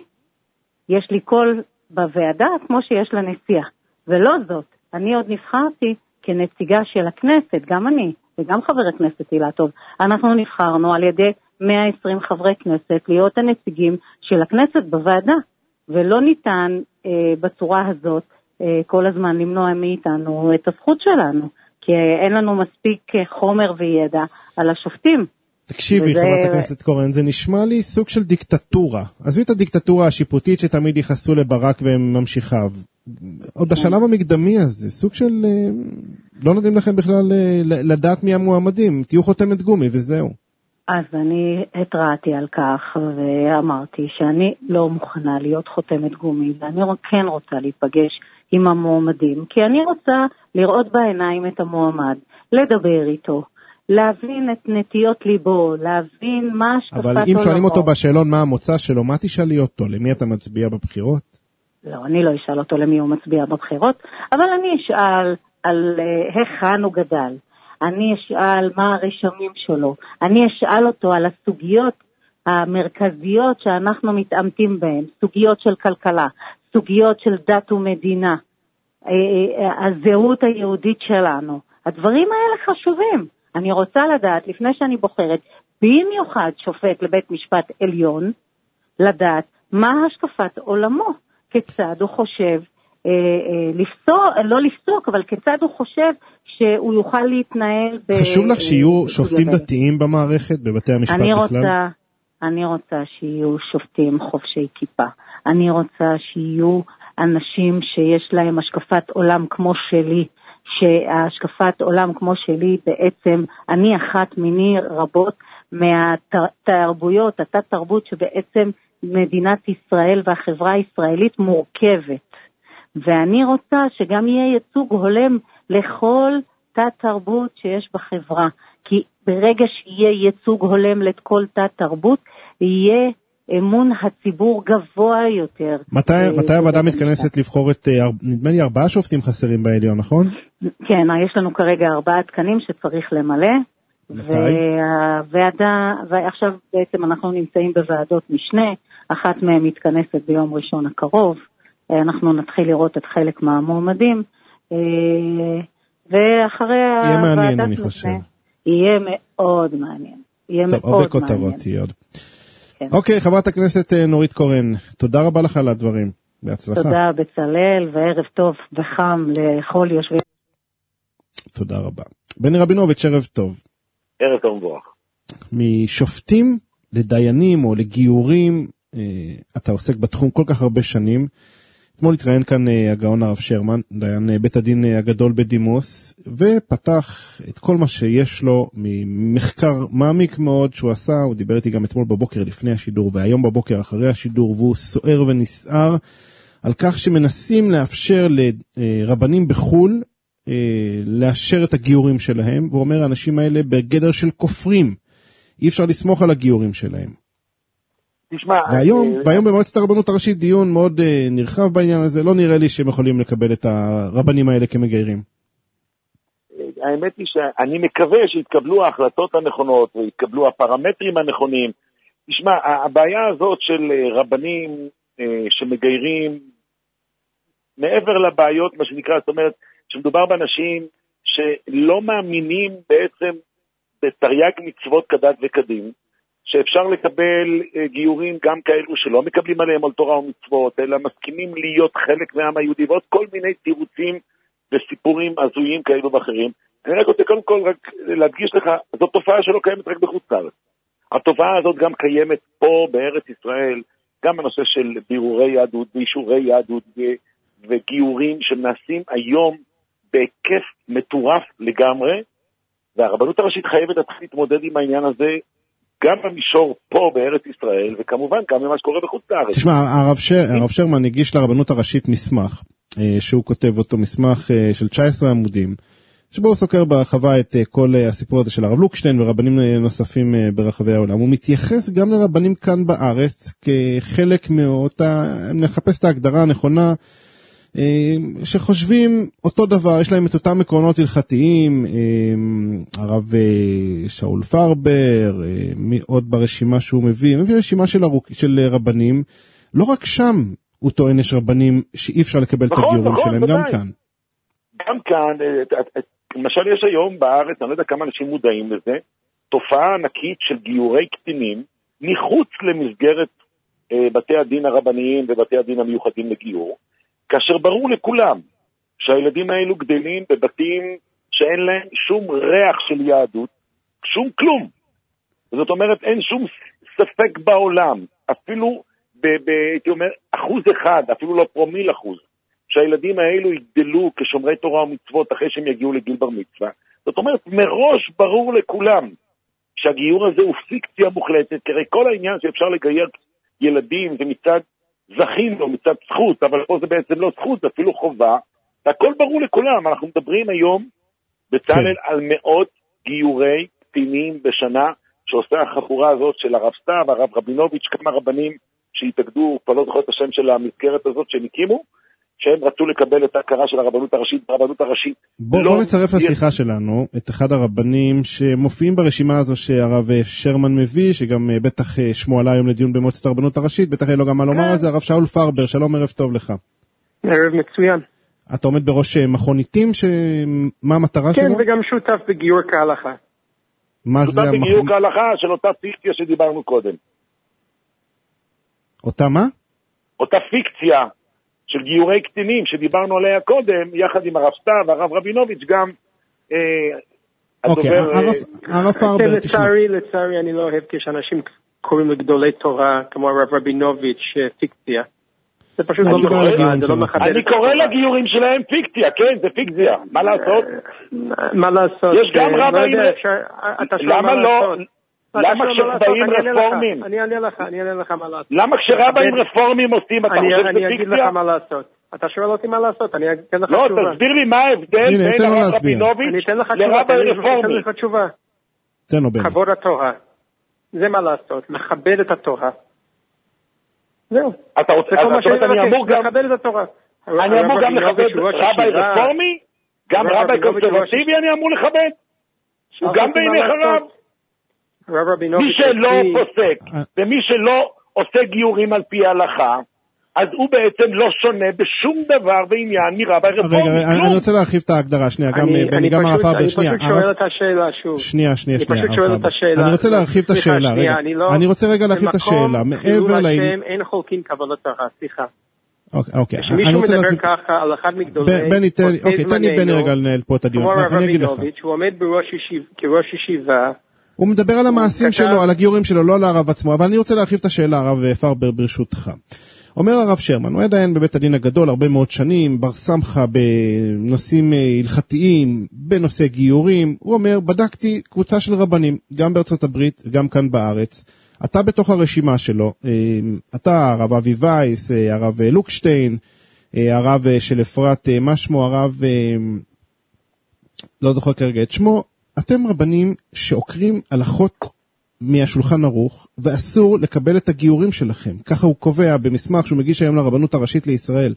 יש לי קול בוועדה כמו שיש לנשיאה, ולא זאת. אני עוד נבחרתי כנציגה של הכנסת, גם אני וגם חבר הכנסת אילטוב. אנחנו נבחרנו על ידי 120 חברי כנסת להיות הנציגים של הכנסת בוועדה, ולא ניתן בצורה הזאת כל הזמן למנוע מאיתנו את הזכות שלנו, כי אין לנו מספיק חומר וידע על השופטים. תקשיבי, חברת הכנסת קורן, זה נשמע לי סוג של דיקטטורה. עזבי את הדיקטטורה השיפוטית שתמיד ייחסו לברק וממשיכיו. עוד בשלב המקדמי הזה, סוג של לא נותנים לכם בכלל לדעת מי המועמדים, תהיו חותמת גומי וזהו. אז אני התרעתי על כך ואמרתי שאני לא מוכנה להיות חותמת גומי, ואני כן רוצה להיפגש עם המועמדים, כי אני רוצה לראות בעיניים את המועמד, לדבר איתו, להבין את נטיות ליבו, להבין מה השקפת עולמו. אבל אם שואלים אותו בשאלון מה המוצא שלו, מה תשאלי אותו? למי אתה מצביע בבחירות? לא, אני לא אשאל אותו למי הוא מצביע בבחירות, אבל אני אשאל על היכן הוא גדל. אני אשאל מה הרשמים שלו. אני אשאל אותו על הסוגיות המרכזיות שאנחנו מתעמתים בהן, סוגיות של כלכלה, סוגיות של דת ומדינה, הזהות היהודית שלנו. הדברים האלה חשובים. אני רוצה לדעת, לפני שאני בוחרת, במיוחד שופט לבית משפט עליון, לדעת מה השקפת עולמו, כיצד הוא חושב, לא לפסוק, אבל כיצד הוא חושב שהוא יוכל להתנהל. חשוב לך שיהיו שופטים דתיים במערכת, בבתי המשפט בכלל? אני רוצה שיהיו שופטים חובשי כיפה. אני רוצה שיהיו אנשים שיש להם השקפת עולם כמו שלי, שהשקפת עולם כמו שלי בעצם, אני אחת מיני רבות מהתרבויות, התת-תרבות שבעצם מדינת ישראל והחברה הישראלית מורכבת. ואני רוצה שגם יהיה ייצוג הולם לכל תת-תרבות שיש בחברה. כי ברגע שיהיה ייצוג הולם לכל תת-תרבות, יהיה אמון הציבור גבוה יותר. מתי הוועדה מתכנסת לבחור את, נדמה לי 4 שופטים חסרים בעליון, נכון? כן, יש לנו כרגע 4 תקנים שצריך למלא. והוועדה, ועכשיו בעצם אנחנו נמצאים בוועדות משנה, אחת מהן מתכנסת ביום ראשון הקרוב, אנחנו נתחיל לראות את חלק מהמועמדים, ואחרי יהיה מעניין, אני חושב. יהיה מאוד מעניין. טוב, הרבה כותרות יהיה עוד. אוקיי, חברת הכנסת נורית קורן, תודה רבה לך על הדברים, בהצלחה. תודה בצלאל, וערב טוב וחם לכל יושבי. תודה רבה. בני רבינוביץ', ערב טוב. ערב טוב מבורך. משופטים לדיינים או לגיורים, אתה עוסק בתחום כל כך הרבה שנים. אתמול התראיין כאן הגאון הרב שרמן, דיין בית הדין הגדול בדימוס, ופתח את כל מה שיש לו ממחקר מעמיק מאוד שהוא עשה. הוא דיבר איתי גם אתמול בבוקר לפני השידור והיום בבוקר אחרי השידור, והוא סוער ונסער על כך שמנסים לאפשר לרבנים בחול לאשר את הגיורים שלהם, והוא אומר האנשים האלה בגדר של כופרים, אי אפשר לסמוך על הגיורים שלהם. תשמע, והיום במועצת הרבנות הראשית דיון מאוד נרחב בעניין הזה, לא נראה לי שהם יכולים לקבל את הרבנים האלה כמגיירים. האמת היא שאני מקווה שיתקבלו ההחלטות הנכונות ויתקבלו הפרמטרים הנכונים. תשמע, הבעיה הזאת של רבנים שמגיירים מעבר לבעיות, מה שנקרא, זאת אומרת, שמדובר באנשים שלא מאמינים בעצם בתרי"ג מצוות כדת וכדין, שאפשר לקבל גיורים גם כאלו שלא מקבלים עליהם על תורה ומצוות, אלא מסכימים להיות חלק מהעם היהודי, ועוד כל מיני תירוצים וסיפורים הזויים כאלו ואחרים. אני רק רוצה קודם כל רק להדגיש לך, זו תופעה שלא קיימת רק בחוץ לארץ. התופעה הזאת גם קיימת פה בארץ ישראל, גם בנושא של בירורי יהדות ואישורי יהדות וגיורים שנעשים היום בהיקף מטורף לגמרי, והרבנות הראשית חייבת להתמודד עם העניין הזה גם במישור פה בארץ ישראל, וכמובן גם במה שקורה בחוץ לארץ. תשמע, הרב שרמן הגיש לרבנות הראשית מסמך, שהוא כותב אותו מסמך של 19 עמודים, שבו הוא סוקר בהרחבה את כל הסיפור הזה של הרב לוקשטיין ורבנים נוספים ברחבי העולם. הוא מתייחס גם לרבנים כאן בארץ כחלק מאותה, נחפש את ההגדרה הנכונה, שחושבים אותו דבר, יש להם את אותם עקרונות הלכתיים, הרב שאול פרבר, מי עוד ברשימה שהוא מביא רשימה של רבנים, לא רק שם הוא טוען יש רבנים שאי אפשר לקבל את הגיורים שלהם, גם כאן. גם כאן, למשל יש היום בארץ, אני לא יודע כמה אנשים מודעים לזה, תופעה ענקית של גיורי קטינים, מחוץ למסגרת בתי הדין הרבניים ובתי הדין המיוחדים לגיור, כאשר ברור לכולם שהילדים האלו גדלים בבתים שאין להם שום ריח של יהדות, שום כלום. זאת אומרת, אין שום ספק בעולם, אפילו הייתי אומר 1%, אפילו לא פרומיל 1%, שהילדים האלו יגדלו כשומרי תורה ומצוות אחרי שהם יגיעו לגיל בר מצווה. זאת אומרת, מראש ברור לכולם שהגיור הזה הוא פיקציה מוחלטת, כי הרי כל העניין שאפשר לגייר ילדים זה מצד זכין לו, מצד זכות, אבל פה זה בעצם לא זכות, זה אפילו חובה, והכל ברור לכולם. אנחנו מדברים היום בצלאל על מאות גיורי קטינים בשנה, שעושה החבורה הזאת של הרב סתיו, הרב רבינוביץ', כמה רבנים שהתאגדו, כבר לא זוכר את השם של המסגרת הזאת שהם הקימו, שהם רצו לקבל את ההכרה של הרבנות הראשית, הרבנות הראשית. בוא נצרף לשיחה שלנו את אחד הרבנים שמופיעים ברשימה הזו שהרב שרמן מביא, שגם בטח שמו עלה היום לדיון במועצת הרבנות הראשית, בטח אין לו גם מה לומר על זה, הרב שאול פרבר, שלום, ערב טוב לך. ערב מצוין. אתה עומד בראש מכון עיתים, מה המטרה שלו? כן, וגם שותף בגיור כהלכה. מה זה המכון? שותף בגיור כהלכה של אותה פיקציה שדיברנו קודם. אותה מה? אותה פיקציה של גיורי קטינים שדיברנו עליה קודם, יחד עם הרב סתיו, הרב רבינוביץ' גם אוקיי, הרב פרבר, תשמע. לצערי אני לא אוהב כשאנשים קוראים לגדולי תורה, כמו הרב רבינוביץ', פיקציה. זה פשוט לא מכבד, זה לא מכבד. אני קורא לגיורים שלהם פיקציה, כן, זה פיקציה. מה לעשות? מה לעשות? יש גם רבנים... למה לא? למה כשבאים רפורמים? אני אענה לך מה לעשות. למה כשרבנים רפורמים עושים, אתה חושב שזה פיקציה? אני אגיד לך מה לעשות. אתה שואל אותי מה לעשות, אני אתן לך תשובה. לא, תסביר לי מה ההבדל בין הרב רבינוביץ' לרבי רפורמי. אני אתן לך תשובה. כבוד התורה. זה מה לעשות, לכבד את התורה. זהו. אתה רוצה, אני אמור גם... לכבד את התורה. אני אמור גם לכבד רבי רפורמי? גם רבי קונסרבטיבי אני אמור לכבד? הוא גם בעיניך רב? מי שלא פוסק, ומי שלא עושה גיורים על פי ההלכה, אז הוא בעצם לא שונה בשום דבר בעניין מרבי רפורמי. רגע, אני רוצה להרחיב את ההגדרה, שנייה, גם הרב פרבר, שנייה. אני פשוט שואל את השאלה שוב. שנייה, אני פשוט שואל את השאלה. אני רוצה להרחיב את השאלה, רגע. אני רוצה רגע להרחיב את השאלה. מעבר לעניין... אין חולקים קבלת תורה, סליחה. אוקיי. כשמישהו מדבר ככה על אחד מגדולי... תן לי בני רגע לנהל פה את הדיון. כמו הרב רבינוביץ', הוא עומד כראש ישיבה. הוא מדבר על המעשים שלו, על הגיורים שלו, לא על הרב עצמו, אבל אני רוצה להרחיב את השאלה, הרב פרבר, ברשותך. אומר הרב שרמן, הוא היה דיין בבית הדין הגדול הרבה מאוד שנים, בר סמכה בנושאים הלכתיים, בנושא גיורים. הוא אומר, בדקתי קבוצה של רבנים, גם בארצות הברית, גם כאן בארץ. אתה בתוך הרשימה שלו, אתה, הרב אבי וייס, הרב לוקשטיין, הרב של אפרת, מה שמו, הרב, לא זוכר כרגע את שמו, אתם רבנים שעוקרים הלכות מהשולחן ערוך, ואסור לקבל את הגיורים שלכם. ככה הוא קובע במסמך שהוא מגיש היום לרבנות הראשית לישראל.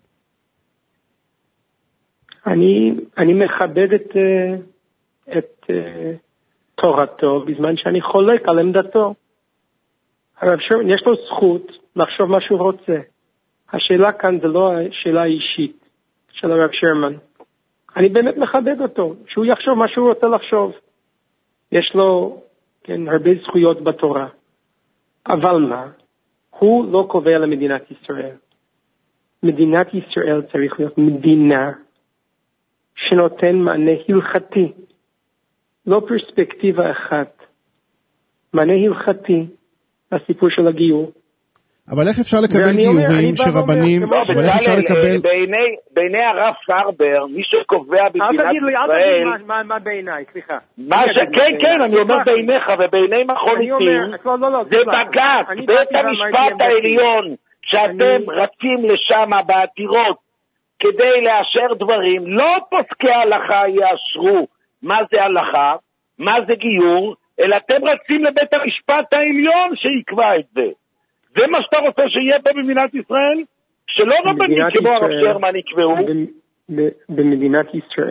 אני מכבד את תורתו, בזמן שאני חולק על עמדתו. הרב שרמן, יש לו זכות לחשוב מה שהוא רוצה. השאלה כאן זה לא השאלה האישית של הרב שרמן. אני באמת מכבד אותו, שהוא יחשוב מה שהוא רוצה לחשוב. יש לו הרבה זכויות בתורה. אבל מה? הוא לא קובע למדינת ישראל. מדינת ישראל צריך להיות מדינה שנותן מענה הלכתי, לא פרספקטיבה אחת. מענה הלכתי לסיפור של הגיור. אבל איך אפשר לקבל גיורים שרבנים, אבל איך אפשר לקבל... בעיני הרב פרבר, מי שקובע במדינת ישראל... אל תגיד לי מה בעיניי, סליחה. כן, אני אומר בעיניך ובעיני מכוניתים, זה בג"ץ, בית המשפט העליון, שאתם רצים לשם בעתירות כדי לאשר דברים, לא פוסקי הלכה יאשרו מה זה הלכה, מה זה גיור, אלא אתם רצים לבית המשפט העליון שיקבע את זה. זה מה שאתה רוצה שיהיה פה במדינת ישראל? שלא רבנים כמו הרב שרמן יקבעו? במדינת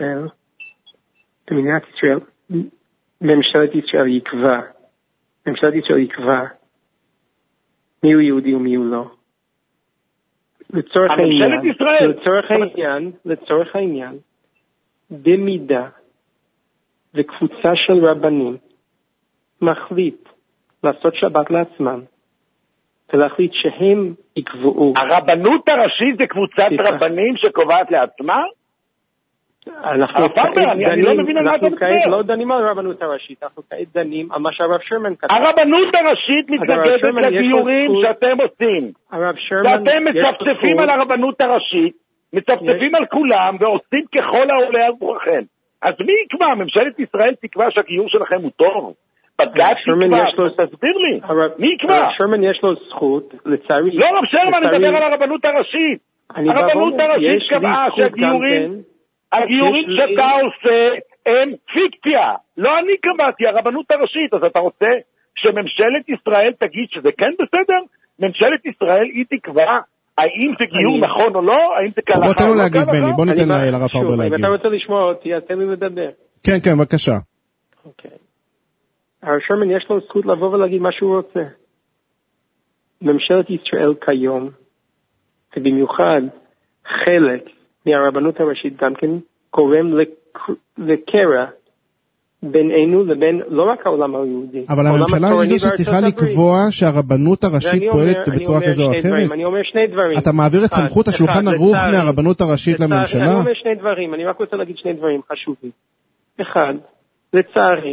ישראל, ממשלת ישראל יקבע מי הוא יהודי ומי הוא לא. לצורך העניין, במידה וקבוצה של רבנים מחליט לעשות שבת לעצמם, ולהחליט שהם יקבעו. הרבנות הראשית זה קבוצת רבנים שקובעת לעצמה? אני לא מבין על מה אתה מדבר. אנחנו לא דנים על הרבנות הראשית, אנחנו כעת דנים על מה שהרב שרמן כתב. הרבנות הראשית מתנגדת לגיורים שאתם עושים. ואתם מצפצפים על הרבנות הראשית, מצפצפים על כולם ועושים ככל העולה על רוחכם. אז מי יקבע? ממשלת ישראל תקבע שהגיור שלכם הוא טוב? בג"ץ יקבע, תסביר לי, מי יקבע? הרב שרמן יש לו זכות, לצערי... לא, רב שרמן, אני מדבר על הרבנות הראשית. הרבנות הראשית קבעה שהגיורים שאתה עושה הם פיקציה. לא אני קבעתי, הרבנות הראשית. אז אתה רוצה שממשלת ישראל תגיד שזה כן בסדר? ממשלת ישראל היא תקבע האם זה גיור נכון או לא? האם זה כהלכה? בוא תן לו להגיב, בני, בוא ניתן לרב פרבר להגיב. אם אתה רוצה לשמוע אותי, אז תן לי לדבר. כן, בבקשה. אוקיי. הרב שרמן יש לו זכות לבוא ולהגיד מה שהוא רוצה. ממשלת ישראל כיום, ובמיוחד חלק מהרבנות הראשית גם כן, גורם לקרע בינינו לבין לא רק העולם היהודי. אבל הממשלה היא זו שצריכה לקבוע שהרבנות הראשית פועלת בצורה כזו או אחרת? אני אומר שני דברים. אתה מעביר את סמכות השולחן ערוך מהרבנות הראשית לממשלה? אני אומר שני דברים, אני רק רוצה להגיד שני דברים חשובים. אחד, לצערי,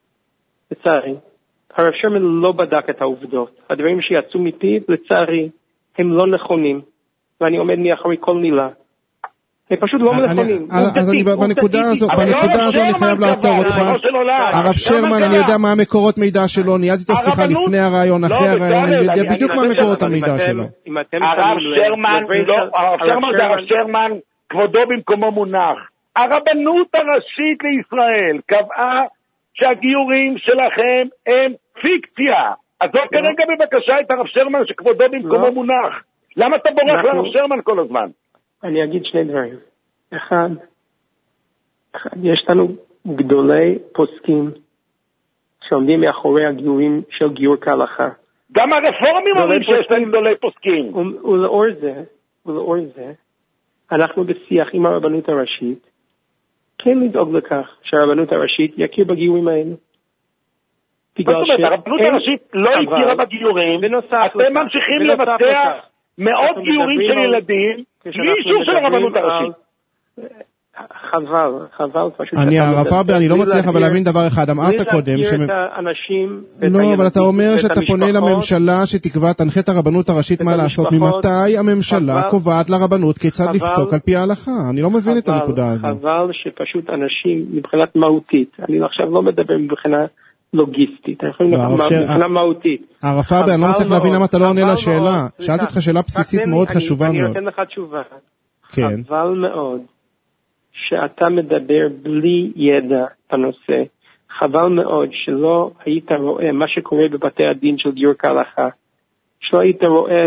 הרב שרמן לא בדק את העובדות. הדברים שיצאו מפיו, לצערי, הם לא נכונים. ואני עומד מאחורי כל מילה. הם פשוט לא נכונים. אז בנקודה הזו אני חייב לעצור אותך. הרב שרמן, אני יודע מה המקורות מידע שלו, ניהלתי איתו שיחה לפני הרעיון, אחרי הרעיון, אני יודע בדיוק מה המקורות המידע שלו. הרב שרמן זה הרב שרמן, כבודו במקומו מונח. הרבנות הראשית לישראל קבעה שהגיורים שלכם הם פיקציה. אז זאת כרגע בבקשה את הרב שרמן שכבודו במקומו מונח. למה אתה בורח לרב שרמן כל הזמן? אני אגיד שני דברים. אחד, יש לנו גדולי פוסקים שעומדים מאחורי הגיורים של גיור כהלכה. גם הרפורמים אומרים שיש להם גדולי פוסקים. ולאור זה, אנחנו בשיח עם הרבנות הראשית, כן לדאוג לכך שהרבנות הראשית יכיר בגיורים האלה. זאת אומרת, הרבנות הראשית לא הכירה בגיורים, אתם ממשיכים לבצע מאות גיורים של ילדים, בלי אישור של הרבנות הראשית. חבל פשוט. הרב פרבר, אני לא מצליח אבל להבין דבר אחד, אמרת קודם לא, אבל אתה אומר שאתה פונה לממשלה שתקבע, תנחה את הרבנות הראשית מה לעשות, ממתי הממשלה קובעת לרבנות כיצד לפסוק על פי ההלכה? אני לא מבין את הנקודה הזו. חבל שפשוט אנשים מבחינת מהותית, אני עכשיו לא מדבר מבחינה לוגיסטית, אני יכולים מבחינה מהותית. הרב פרבר, אני לא מצליח להבין למה אתה לא עונה לשאלה. שאלתי אותך שאלה בסיסית מאוד חשובה מאוד. אני נותן לך תשובה. חבל מאוד שאתה מדבר בלי ידע בנושא. חבל מאוד שלא היית רואה מה שקורה בבתי הדין של גיור כהלכה. שלא היית רואה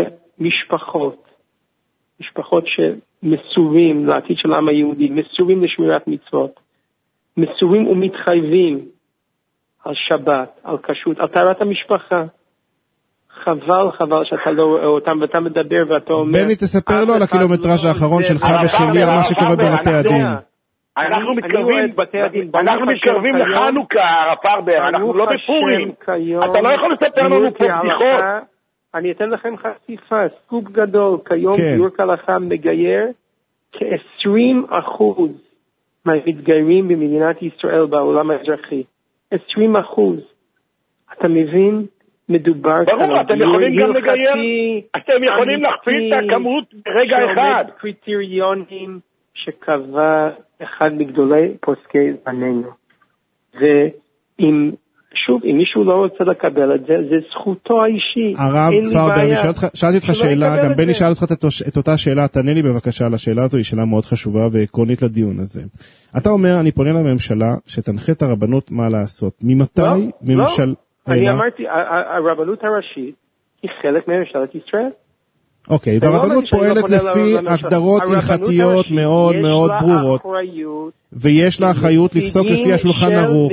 משפחות שמסורים לעתיד של העם היהודי, מסורים לשמירת מצוות, מסורים ומתחייבים על שבת, על כשרות, על טהרת המשפחה. חבל שאתה לא רואה אותם ואתה מדבר ואתה אומר... בני, תספר לו על הקילומטראז' האחרון שלך ושלי על מה שקורה בבתי הדין. אנחנו מתקרבים לחנוכה, הרב פרבר, אנחנו לא בפורים. אתה לא יכול לספר לנו פה בדיחות. אני אתן לכם חשיפה, סקופ גדול, כיום גיור כהלכה מגייר כ-20% מהמתגיירים במדינת ישראל בעולם האזרחי. 20%. אתה מבין? מדובר ברור, אתם יכולים גם לגייר, אתם יכולים להכפיל את הכמות ברגע אחד. קריטריונים שקבע אחד מגדולי פוסקי זמננו. ואם מישהו לא רוצה לקבל את זה, זה זכותו האישי. הרב פרבר, שאלתי אותך שאלה, גם בני שאל אותך את אותה שאלה, תענה לי בבקשה על השאלה הזו, היא שאלה מאוד חשובה ועקרונית לדיון הזה. אתה אומר, אני פונה לממשלה שתנחה את הרבנות מה לעשות. ממתי ממשל... אני אמרתי, הרבנות הראשית היא חלק מממשלת ישראל. אוקיי, והרבנות פועלת לפי הגדרות הלכתיות מאוד מאוד ברורות, ויש לה אחריות לפסוק לפי השולחן ערוך,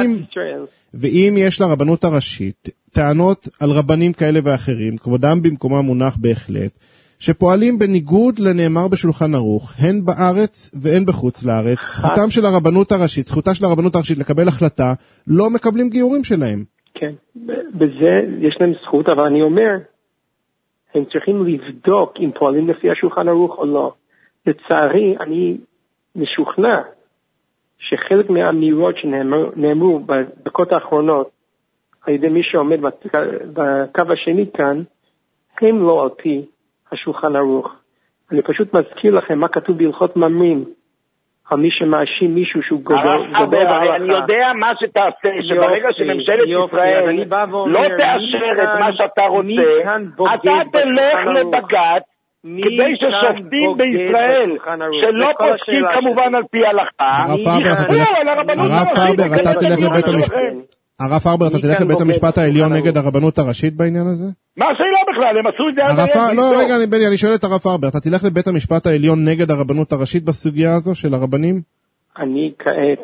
ואם יש לרבנות הראשית טענות על רבנים כאלה ואחרים, כבודם במקומם מונח בהחלט, שפועלים בניגוד לנאמר בשולחן ערוך, הן בארץ והן בחוץ לארץ, זכותה של הרבנות הראשית לקבל החלטה, לא מקבלים גיורים שלהם. כן, בזה יש להם זכות, אבל אני אומר, הם צריכים לבדוק אם פועלים לפי השולחן ערוך או לא. לצערי, אני משוכנע שחלק מהאמירות שנאמרו בדקות האחרונות על ידי מי שעומד בקו השני כאן, הם לא על פי השולחן ערוך. אני פשוט מזכיר לכם מה כתוב בהלכות ממרים, על מי שמאשים מישהו שהוא גדול בהלכה. אני יודע מה שתעשה, שברגע שממשלת ישראל לא תאשר את מה שאתה רוצה, אתה תלך לבג"ץ כדי ששופטים בישראל, שלא פוסקים כמובן על פי הלכה, יכריעו על הרבנות הראשית. הרב פרבר, אתה תלך לבית המשפט העליון נגד הרבנות הראשית בעניין הזה? מה השאלה בכלל? הם עשו את זה עד היום. לא, רגע, אני שואל את הרב פרבר, אתה תלך לבית המשפט העליון נגד הרבנות הראשית בסוגיה הזו של הרבנים? אני כעת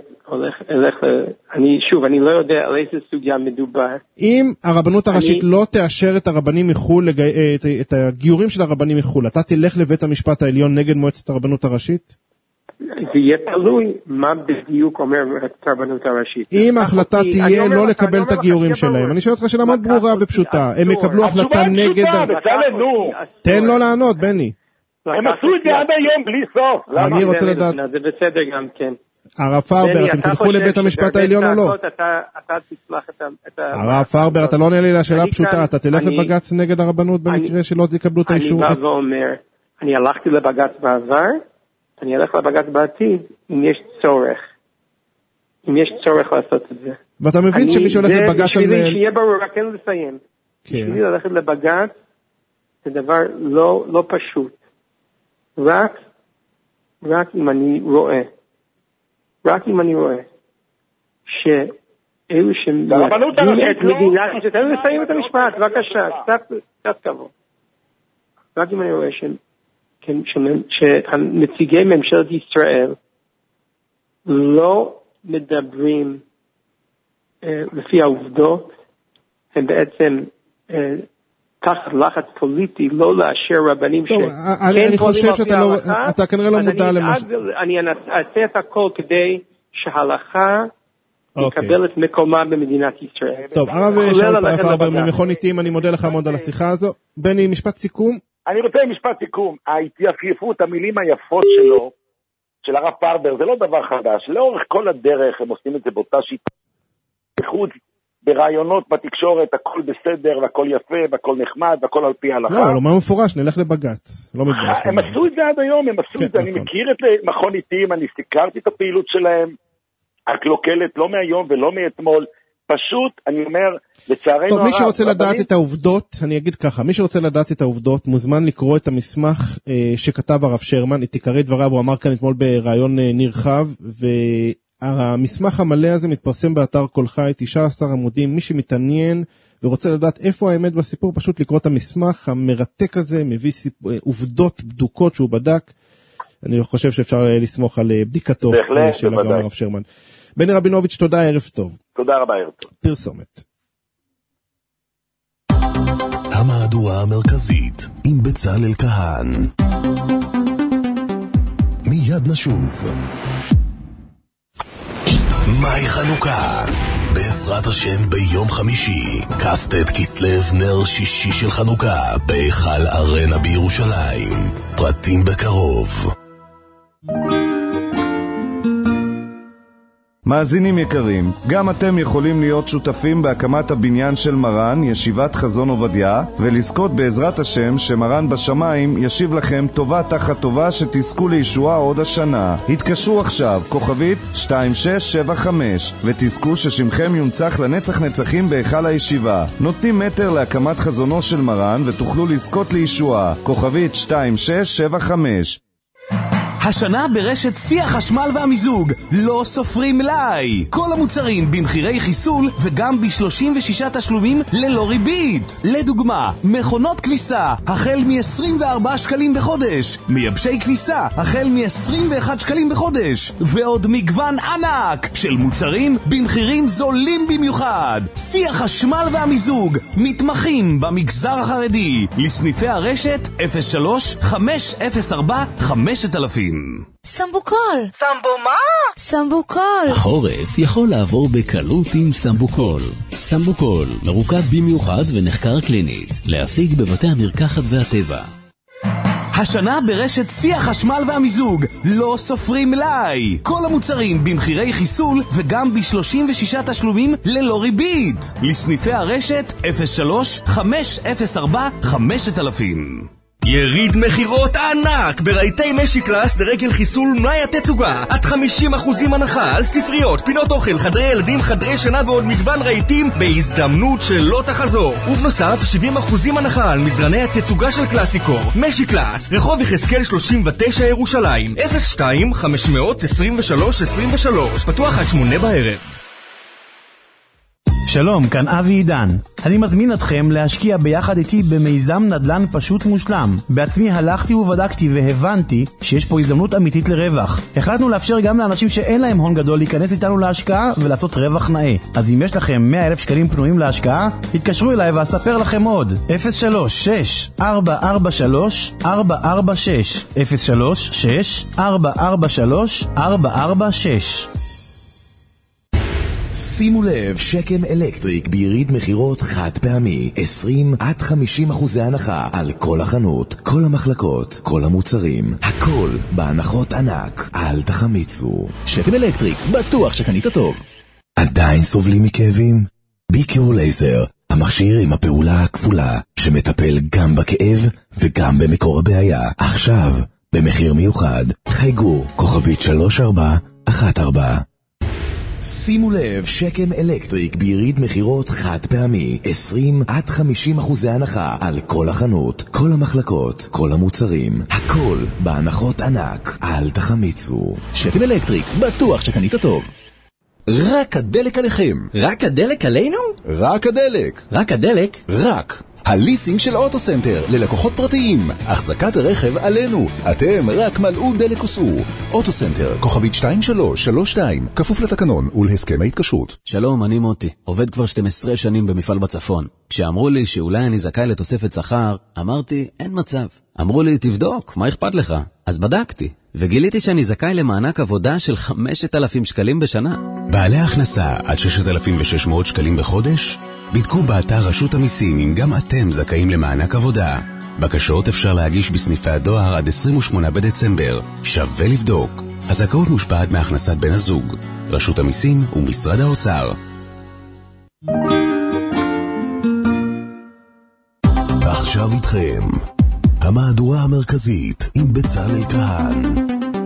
אני לא יודע על איזה סוגיה מדובר. אם הרבנות הראשית לא תאשר את הרבנים מחול, את הגיורים של הרבנים מחול, אתה תלך לבית המשפט העליון נגד מועצת הרבנות הראשית? זה יהיה תלוי מה בדיוק אומר הרבנות הראשית. אם ההחלטה תהיה לא לקבל את הגיורים שלהם, אני שואל אותך שאלה מאוד ברורה ופשוטה, הם יקבלו החלטה נגד... תן לו לענות, בני. הם עשו את זה עד היום בלי סוף. אני רוצה לדעת. זה בסדר גם כן. הרב פרבר, אתם תלכו לבית המשפט העליון או לא? אתה תצלח את הרב פרבר, אתה לא עונה לי לשאלה פשוטה, אתה תלך לבג"ץ נגד הרבנות במקרה שלא תקבלו את האישור? אני בא ואומר, אני הלכתי לבג"ץ בעבר, אני אלך לבג"ץ בעתיד, אם יש צורך. אם יש צורך לעשות את זה. ואתה מבין שמי שהולך לבג"ץ... בשבילי שיהיה ברור, רק אין לסיים. בשבילי ללכת לבג"ץ, זה דבר לא פשוט. רק אם אני רואה. רק אם אני רואה. שאלו שמייצגים את מדינת ישראל, תן לי לסיים את המשפט, בבקשה, קצת כבוד. רק אם אני רואה שנציגי ממשלת ישראל לא מדברים לפי העובדות, הם בעצם תחת לחץ פוליטי לא לאשר רבנים טוב, אני חושב שאתה כנראה לא מודע למה... אני אעשה את הכל כדי שההלכה יקבל את מקומה במדינת ישראל. טוב, הרב שאול פרבר ממכון עיתים, אני מודה לך מאוד על השיחה הזו. בני, משפט סיכום? אני רוצה משפט סיכום. ההתייפייפות, המילים היפות שלו, של הרב פרבר, זה לא דבר חדש. לאורך כל הדרך הם עושים את זה באותה שיטה. בחוץ, ברעיונות בתקשורת, הכל בסדר, והכל יפה, והכל נחמד, והכל על פי ההלכה. לא, מה מפורש, נלך לבג"ץ. לא מתבייש. הם עשו את זה עד היום, הם עשו את זה. אני מכיר את מכון עיתים, אני סיקרתי את הפעילות שלהם, הקלוקלת, לא מהיום ולא מאתמול. פשוט, אני אומר, לצערנו... טוב, מי שרוצה לדעת את העובדות, אני אגיד ככה, מי שרוצה לדעת את העובדות, מוזמן לקרוא את המסמך שכתב הרב שרמן, את עיקרי דבריו, הוא אמר כאן אתמול ברעיון נרחב, והמסמך המלא הזה מתפרסם באתר כל חי, 19 עמודים, מי שמתעניין ורוצה לדעת איפה האמת בסיפור, פשוט לקרוא את המסמך המרתק הזה, מביא עובדות בדוקות שהוא בדק, אני חושב שאפשר לסמוך על בדיקתו של הרב שרמן. בני רבינוביץ', תודה, ערב טוב. תודה רבה, ערב טוב. פרסומת. המהדורה המרכזית עם בצלאל כהן. מיד נשוב. מהי חנוכה? בעזרת השם ביום חמישי, כ"ט כסלו נר שישי של חנוכה, בהיכל ארנה בירושלים. פרטים בקרוב. מאזינים יקרים, גם אתם יכולים להיות שותפים בהקמת הבניין של מרן, ישיבת חזון עובדיה, ולזכות בעזרת השם שמרן בשמיים ישיב לכם טובה תחת טובה שתזכו לישועה עוד השנה. התקשרו עכשיו, כוכבית 2675, ותזכו ששמכם יונצח לנצח נצחים בהיכל הישיבה. נותנים מטר להקמת חזונו של מרן ותוכלו לזכות לישועה. כוכבית 2675. השנה ברשת שיא החשמל והמיזוג לא סופרים מלאי. כל המוצרים במחירי חיסול וגם ב36 תשלומים ללא ריבית. לדוגמה, מכונות כביסה החל מ-24 שקלים בחודש, מייבשי כביסה החל מ-21 שקלים בחודש, ועוד מגוון ענק של מוצרים במחירים זולים במיוחד. שיא החשמל והמיזוג, מתמחים במגזר החרדי. לסניפי הרשת 03-504-5000. סמבוקול. סמבו מה? סמבוקול. החורף יכול לעבור בקלות עם סמבוקול. סמבוקול מרוכז במיוחד ונחקר קלינית, להשיג בבתי המרקחת והטבע. השנה ברשת שיא החשמל והמיזוג לא סופרים מלאי. כל המוצרים במחירי חיסול וגם ב36 תשלומים ללא ריבית. לסניפי הרשת 03-504-5000. יריד מחירות ענק ברהיטי משיקלאס דרגל חיסול מלאי התצוגה עד 50% הנחה על ספריות, פינות אוכל, חדרי ילדים, חדרי שינה ועוד מגוון רהיטים בהזדמנות שלא תחזור. ובנוסף 70% הנחה על מזרני התצוגה של קלאסיקור. משיקלאס, רחוב יחזקאל 39 ירושלים, 02-523-23, פתוח עד 8 בערב. שלום, כאן אבי עידן. אני מזמין אתכם להשקיע ביחד איתי במיזם נדל"ן פשוט מושלם. בעצמי הלכתי ובדקתי והבנתי שיש פה הזדמנות אמיתית לרווח. החלטנו לאפשר גם לאנשים שאין להם הון גדול להיכנס איתנו להשקעה ולעשות רווח נאה. אז אם יש לכם 100,000 שקלים פנויים להשקעה, התקשרו אליי ואספר לכם עוד. 03-6-443-446 03-6-443-446. שימו לב, שקם אלקטריק ביריד מחירות חד פעמי 20-50% הנחה על כל החנות, כל המחלקות, כל המוצרים, הכל בהנחות ענק. אל תחמיצו. שקם אלקטריק, בטוח שקנית טוב. עדיין סובלים מכאבים? ביקור לייזר, המכשיר עם הפעולה הכפולה שמטפל גם בכאב וגם במקור הבעיה. עכשיו, במחיר מיוחד, חייגו כוכבית 3414. שימו לב, שקם אלקטריק ביריד מחירות חד פעמי, 20-50% הנחה על כל החנות, כל המחלקות, כל המוצרים, הכל בהנחות ענק. אל תחמיצו. שקם אלקטריק, בטוח שקנית טוב. רק הדלק עליכם. רק הדלק עלינו? רק הדלק. רק הדלק? רק. הליסינג של אוטוסנטר ללקוחות פרטיים. החזקת הרכב עלינו. אתם רק מלאו דלק וסעו. אוטוסנטר, כוכבית 2332, כפוף לתקנון ולהסכם ההתקשרות. שלום, אני מוטי. עובד כבר 12 שנים במפעל בצפון. כשאמרו לי שאולי אני זכאי לתוספת שכר, אמרתי, אין מצב. אמרו לי, תבדוק, מה אכפת לך? אז בדקתי, וגיליתי שאני זכאי למענק עבודה של 5,000 שקלים בשנה. בעלי הכנסה עד 6,600 שקלים בחודש? בדקו באתר רשות המיסים אם גם אתם זכאים למענק עבודה. בקשות אפשר להגיש בסניפי הדואר עד 28 בדצמבר. שווה לבדוק. הזכאות מושפעת מהכנסת בן הזוג. רשות המיסים ומשרד האוצר. עכשיו איתכם המהדורה המרכזית עם בצלאל כהן.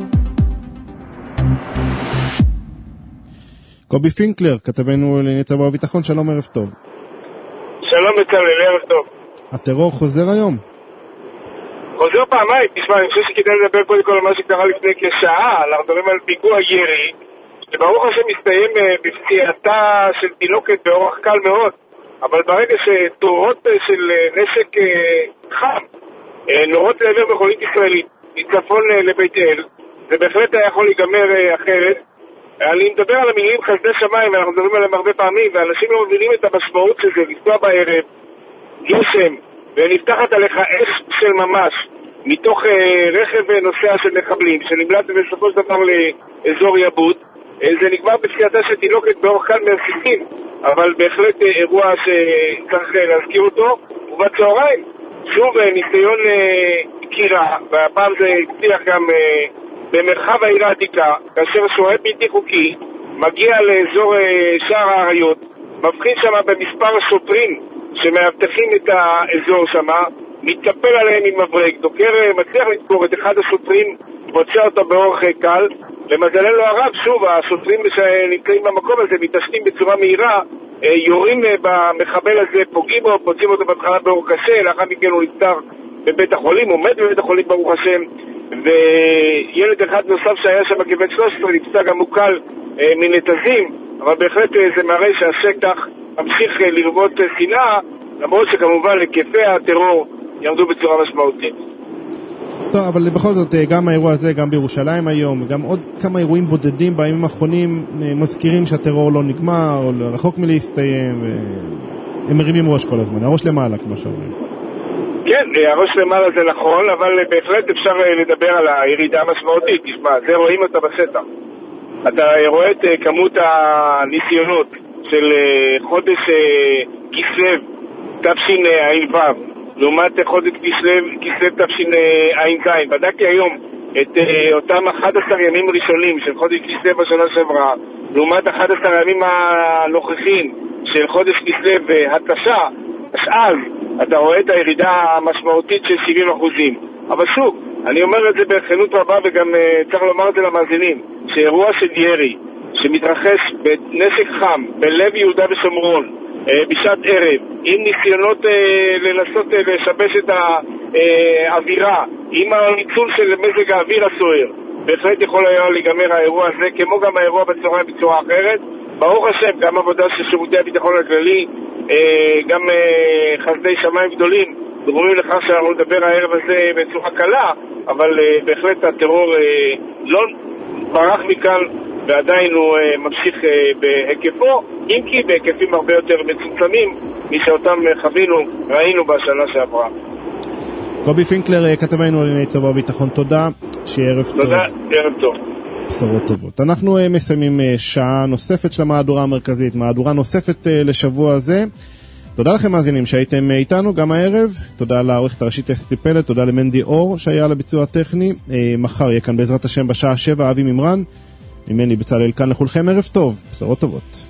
קובי פינקלר, כתבנו לענייני צבא וביטחון, שלום, ערב טוב. שלום בצלאל, ערב טוב. הטרור חוזר היום? חוזר פעמיים, תשמע, אני חושב שכדאי לדבר קודם כל על מה שקרה לפני כשעה, אנחנו מדברים על פיגוע ירי, שברוך השם מסתיים בפציעתה של תינוקת באורח קל מאוד, אבל ברגע שתורות של נשק חם נורות לעבר מכונית ישראלית מצפון לבית אל, זה בהחלט היה יכול להיגמר אחרת. אני מדבר על המילים חסדי שמיים, ואנחנו מדברים עליהם הרבה פעמים, ואנשים לא מבינים את המשמעות של זה, לנסוע בערב, גשם, ונפתחת עליך אש של ממש, מתוך רכב נוסע של מחבלים, שנמלט בסופו של דבר לאזור יבוד. זה נגמר בפציעתה של תינוקת באורח קל מרסיסים, אבל בהחלט אירוע שצריך להזכיר אותו. ובצהריים, שוב ניסיון דקירה, והפעם זה הצליח גם במרחב העיר העתיקה, כאשר שוהה בלתי חוקי מגיע לאזור שער האריות, מבחין שם במספר שוטרים שמאבטחים את האזור שם, מתקפל עליהם עם מברק, דוקר מצליח לדקור את אחד השוטרים, פוצע אותו באורח קל. למזלנו הרב, שוב, השוטרים שנמצאים במקום הזה מתעשתים בצורה מהירה, יורים במחבל הזה, פוגעים בו, פוצעים אותו בהתחלה באורח קשה, לאחר מכן הוא נפטר בבית החולים, עומד בבית החולים ברוך השם, וילד אחד נוסף שהיה שם כבן 13 נפצע גם מוקל מנתזים, אבל בהחלט זה מראה שהשטח ממשיך לרבות שנאה, למרות שכמובן היקפי הטרור ירדו בצורה משמעותית. טוב, אבל בכל זאת, גם האירוע הזה, גם בירושלים היום, וגם עוד כמה אירועים בודדים בימים האחרונים, מזכירים שהטרור לא נגמר, או רחוק מלהסתיים, והם מרימים ראש כל הזמן, הראש למעלה, כמו שאומרים. כן, הראש למעלה זה נכון, אבל בהחלט אפשר לדבר על הירידה המשמעותית. תשמע, זה רואים אותה בשטח. אתה רואה את כמות הניסיונות של חודש כסלו תשע"ו, לעומת חודש כסלו תשע"ז. בדקתי היום את אותם 11 ימים ראשונים של חודש כסלו בשנה שעברה, לעומת 11 הימים הנוכחים של חודש כסלו התש"ע, אז אתה רואה את הירידה המשמעותית של 70%. אבל שוב, אני אומר את זה בכנות רבה, וגם צריך לומר את זה למאזינים, שאירוע של ירי שמתרחש בנשק חם בלב יהודה ושומרון בשעת ערב, עם ניסיונות לנסות לשבש את האווירה, עם הניצול של מזג האוויר הסוער, בהחלט יכול היה להיגמר האירוע הזה, כמו גם האירוע בצהריים בצורה אחרת. ברוך השם, גם עבודה של שירותי הביטחון הכללי, גם חסדי שמיים גדולים גורמים לכך שאנחנו נדבר הערב הזה בצורה קלה, אבל בהחלט הטרור לא ברח מכאן, ועדיין הוא ממשיך בהיקפו, אם כי בהיקפים הרבה יותר מצומצמים משאותם ראינו בשנה שעברה. קובי פינקלר, כתבנו על ענייני צבא וביטחון, תודה, שיהיה ערב טוב. תודה, ערב טוב. בשורות טובות. אנחנו מסיימים שעה נוספת של המהדורה המרכזית, מהדורה נוספת לשבוע הזה. תודה לכם מאזינים שהייתם איתנו גם הערב, תודה לעורכת הראשית אסתי פלט, תודה למנדי אור שהיה על הביצוע הטכני. מחר יהיה כאן בעזרת השם בשעה 7 אבי ממרן, ממני בצלאל כאן, לכולכם ערב טוב, בשורות טובות.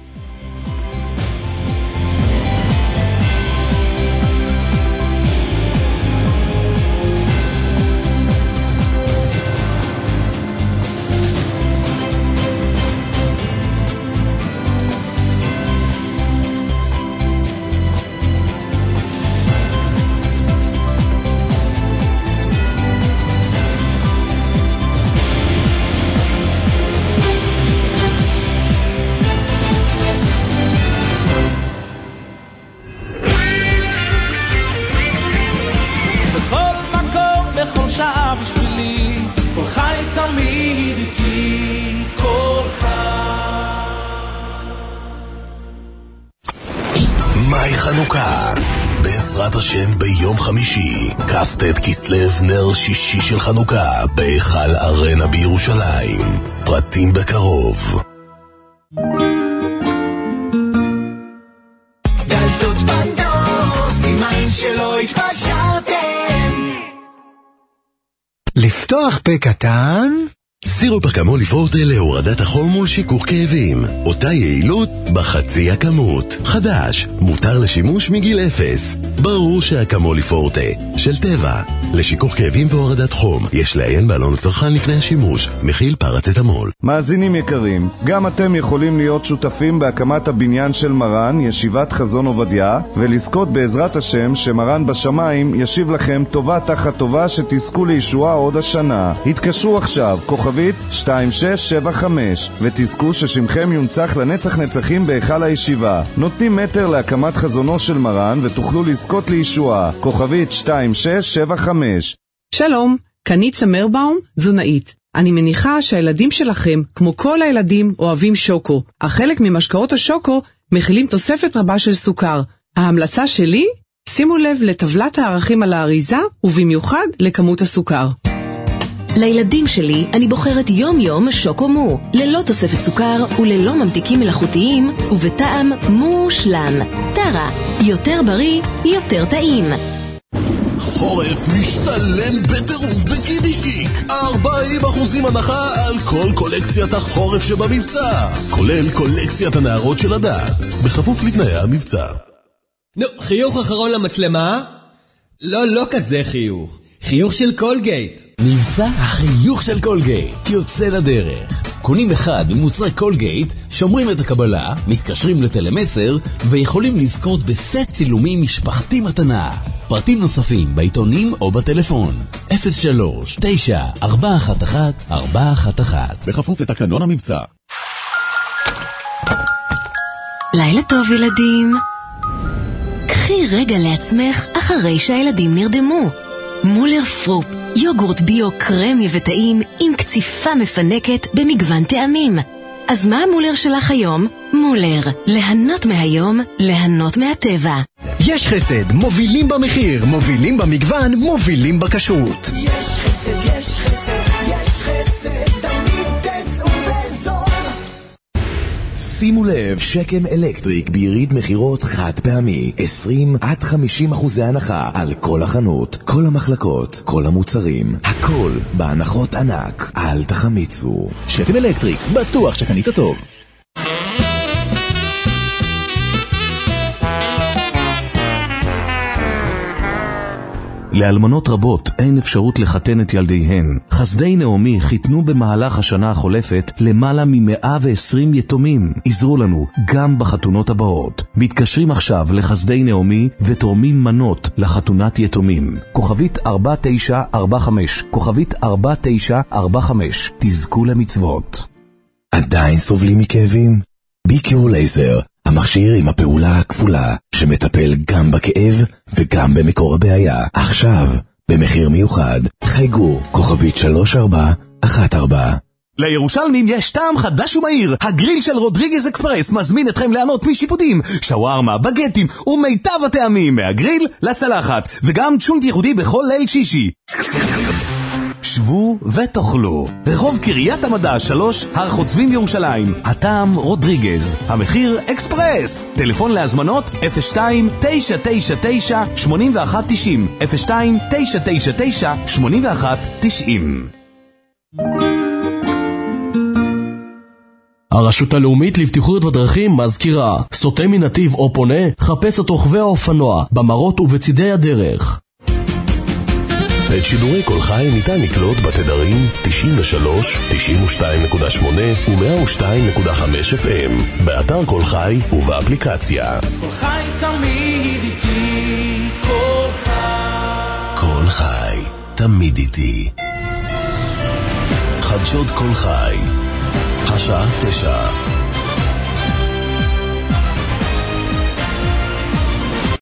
חנוכה. בעזרת השם ביום חמישי, כ"ט כסלו נר שישי של חנוכה, בהיכל ארנה בירושלים. פרטים בקרוב. דלתות בנדור, סימן שלא התפשרתם. לפתוח פה קטן? סירופ אקמול פורטה להורדת החום מול שיכוך כאבים. אותה יעילות בחצי הכמות. חדש, מותר לשימוש מגיל 0. ברור שאקמול פורטה של טבע. לשיכוך כאבים והורדת חום יש לעיין בעלון הצרכן לפני השימוש. מכיל פרצטמול. מאזינים יקרים, גם אתם יכולים להיות שותפים בהקמת הבניין של מרן, ישיבת חזון עובדיה, ולזכות בעזרת השם שמרן בשמיים ישיב לכם טובה תחת טובה, שתזכו לישועה עוד השנה. התקשרו עכשיו, כוכבית 2675, ותזכו ששמכם יונצח לנצח נצחים בהיכל הישיבה. נותנים מטר להקמת חזונו של מרן ותוכלו לזכות לישועה. כוכבית 2675. שלום, כאן צמרבאום, תזונאית. אני מניחה שהילדים שלכם, כמו כל הילדים, אוהבים שוקו. אך חלק ממשקאות השוקו מכילים תוספת רבה של סוכר. ההמלצה שלי? שימו לב לטבלת הערכים על האריזה, ובמיוחד לכמות הסוכר. לילדים שלי אני בוחרת יום יום שוקו מו, ללא תוספת סוכר וללא ממתיקים מלאכותיים, ובטעם מושלם. טרה, יותר בריא, יותר טעים. חורף משתלם בטירוף בקידישיק. 40% הנחה על כל קולקציית החורף שבמבצע, כולל קולקציית הנערות של הדס, בכפוף לתנאי המבצע. נו, חיוך אחרון למצלמה? לא כזה חיוך. חיוך של קולגייט. מבצע החיוך של קולגייט יוצא לדרך. קונים אחד ממוצרי קולגייט, שומרים את הקבלה, מתקשרים לטלמסר ויכולים לזכות בסט צילומי משפחתי מתנה. פרטים נוספים בעיתונים או בטלפון 03-9-411-411 בכפוף לתקנון המבצע. לילה טוב ילדים. קחי רגע לעצמך אחרי שהילדים נרדמו. מולר פרופ, יוגורט ביו קרמי וטעים עם קציפה מפנקת במגוון טעמים. אז מה המולר שלך היום? מולר, ליהנות מהיום, ליהנות מהטבע. יש חסד, מובילים במחיר, מובילים במגוון, מובילים בכשרות. יש חסד, יש חסד, יש חסד, תמיד תצאו בזול. שימו לב, שקם אלקטריק ביריד מחירות חד פעמי, 20-50% הנחה על כל החנות, כל המחלקות, כל המוצרים, הכל בהנחות ענק. אל תחמיצו. שקם אלקטריק, בטוח שקנית טוב. לאלמנות רבות אין אפשרות לחתן את ילדיהן. חסדי נעמי חיתנו במהלך השנה החולפת למעלה מ-120 יתומים. עזרו לנו גם בחתונות הבאות. מתקשרים עכשיו לחסדי נעמי ותורמים מנות לחתונת יתומים. כוכבית 4945, כוכבית 4945. תזכו למצוות. עדיין סובלים מכאבים? ביקיור לייזר, המכשיר עם הפעולה הכפולה, שמטפל גם בכאב וגם במקור הבעיה. עכשיו, במחיר מיוחד, חייגו, כוכבית 3414. לירושלמים יש טעם חדש ומהיר. הגריל של רודריגז אקספרס מזמין אתכם לענות משיפוטים, שווארמה, בגטים ומיטב הטעמים מהגריל לצלחת, וגם צ'ונט ייחודי בכל ליל שישי. שבו ותאכלו. רחוב קריית המדע 3, הר חוצבים ירושלים. הטעם רודריגז, המחיר אקספרס. טלפון להזמנות 02-999-8190, 02-999-8190. הרשות הלאומית לבטיחות בדרכים מזכירה, סוטה מנתיב או פונה, חפש את רוכבי האופנוע במרות ובצידי הדרך. את שידורי כל חי ניתן לקלוט בתדרים 93, 92.8 ו-102.5 FM, באתר כל חי ובאפליקציה. כל חי תמיד איתי, כל חי. כל חי תמיד איתי. חדשות כל חי, השעה 9.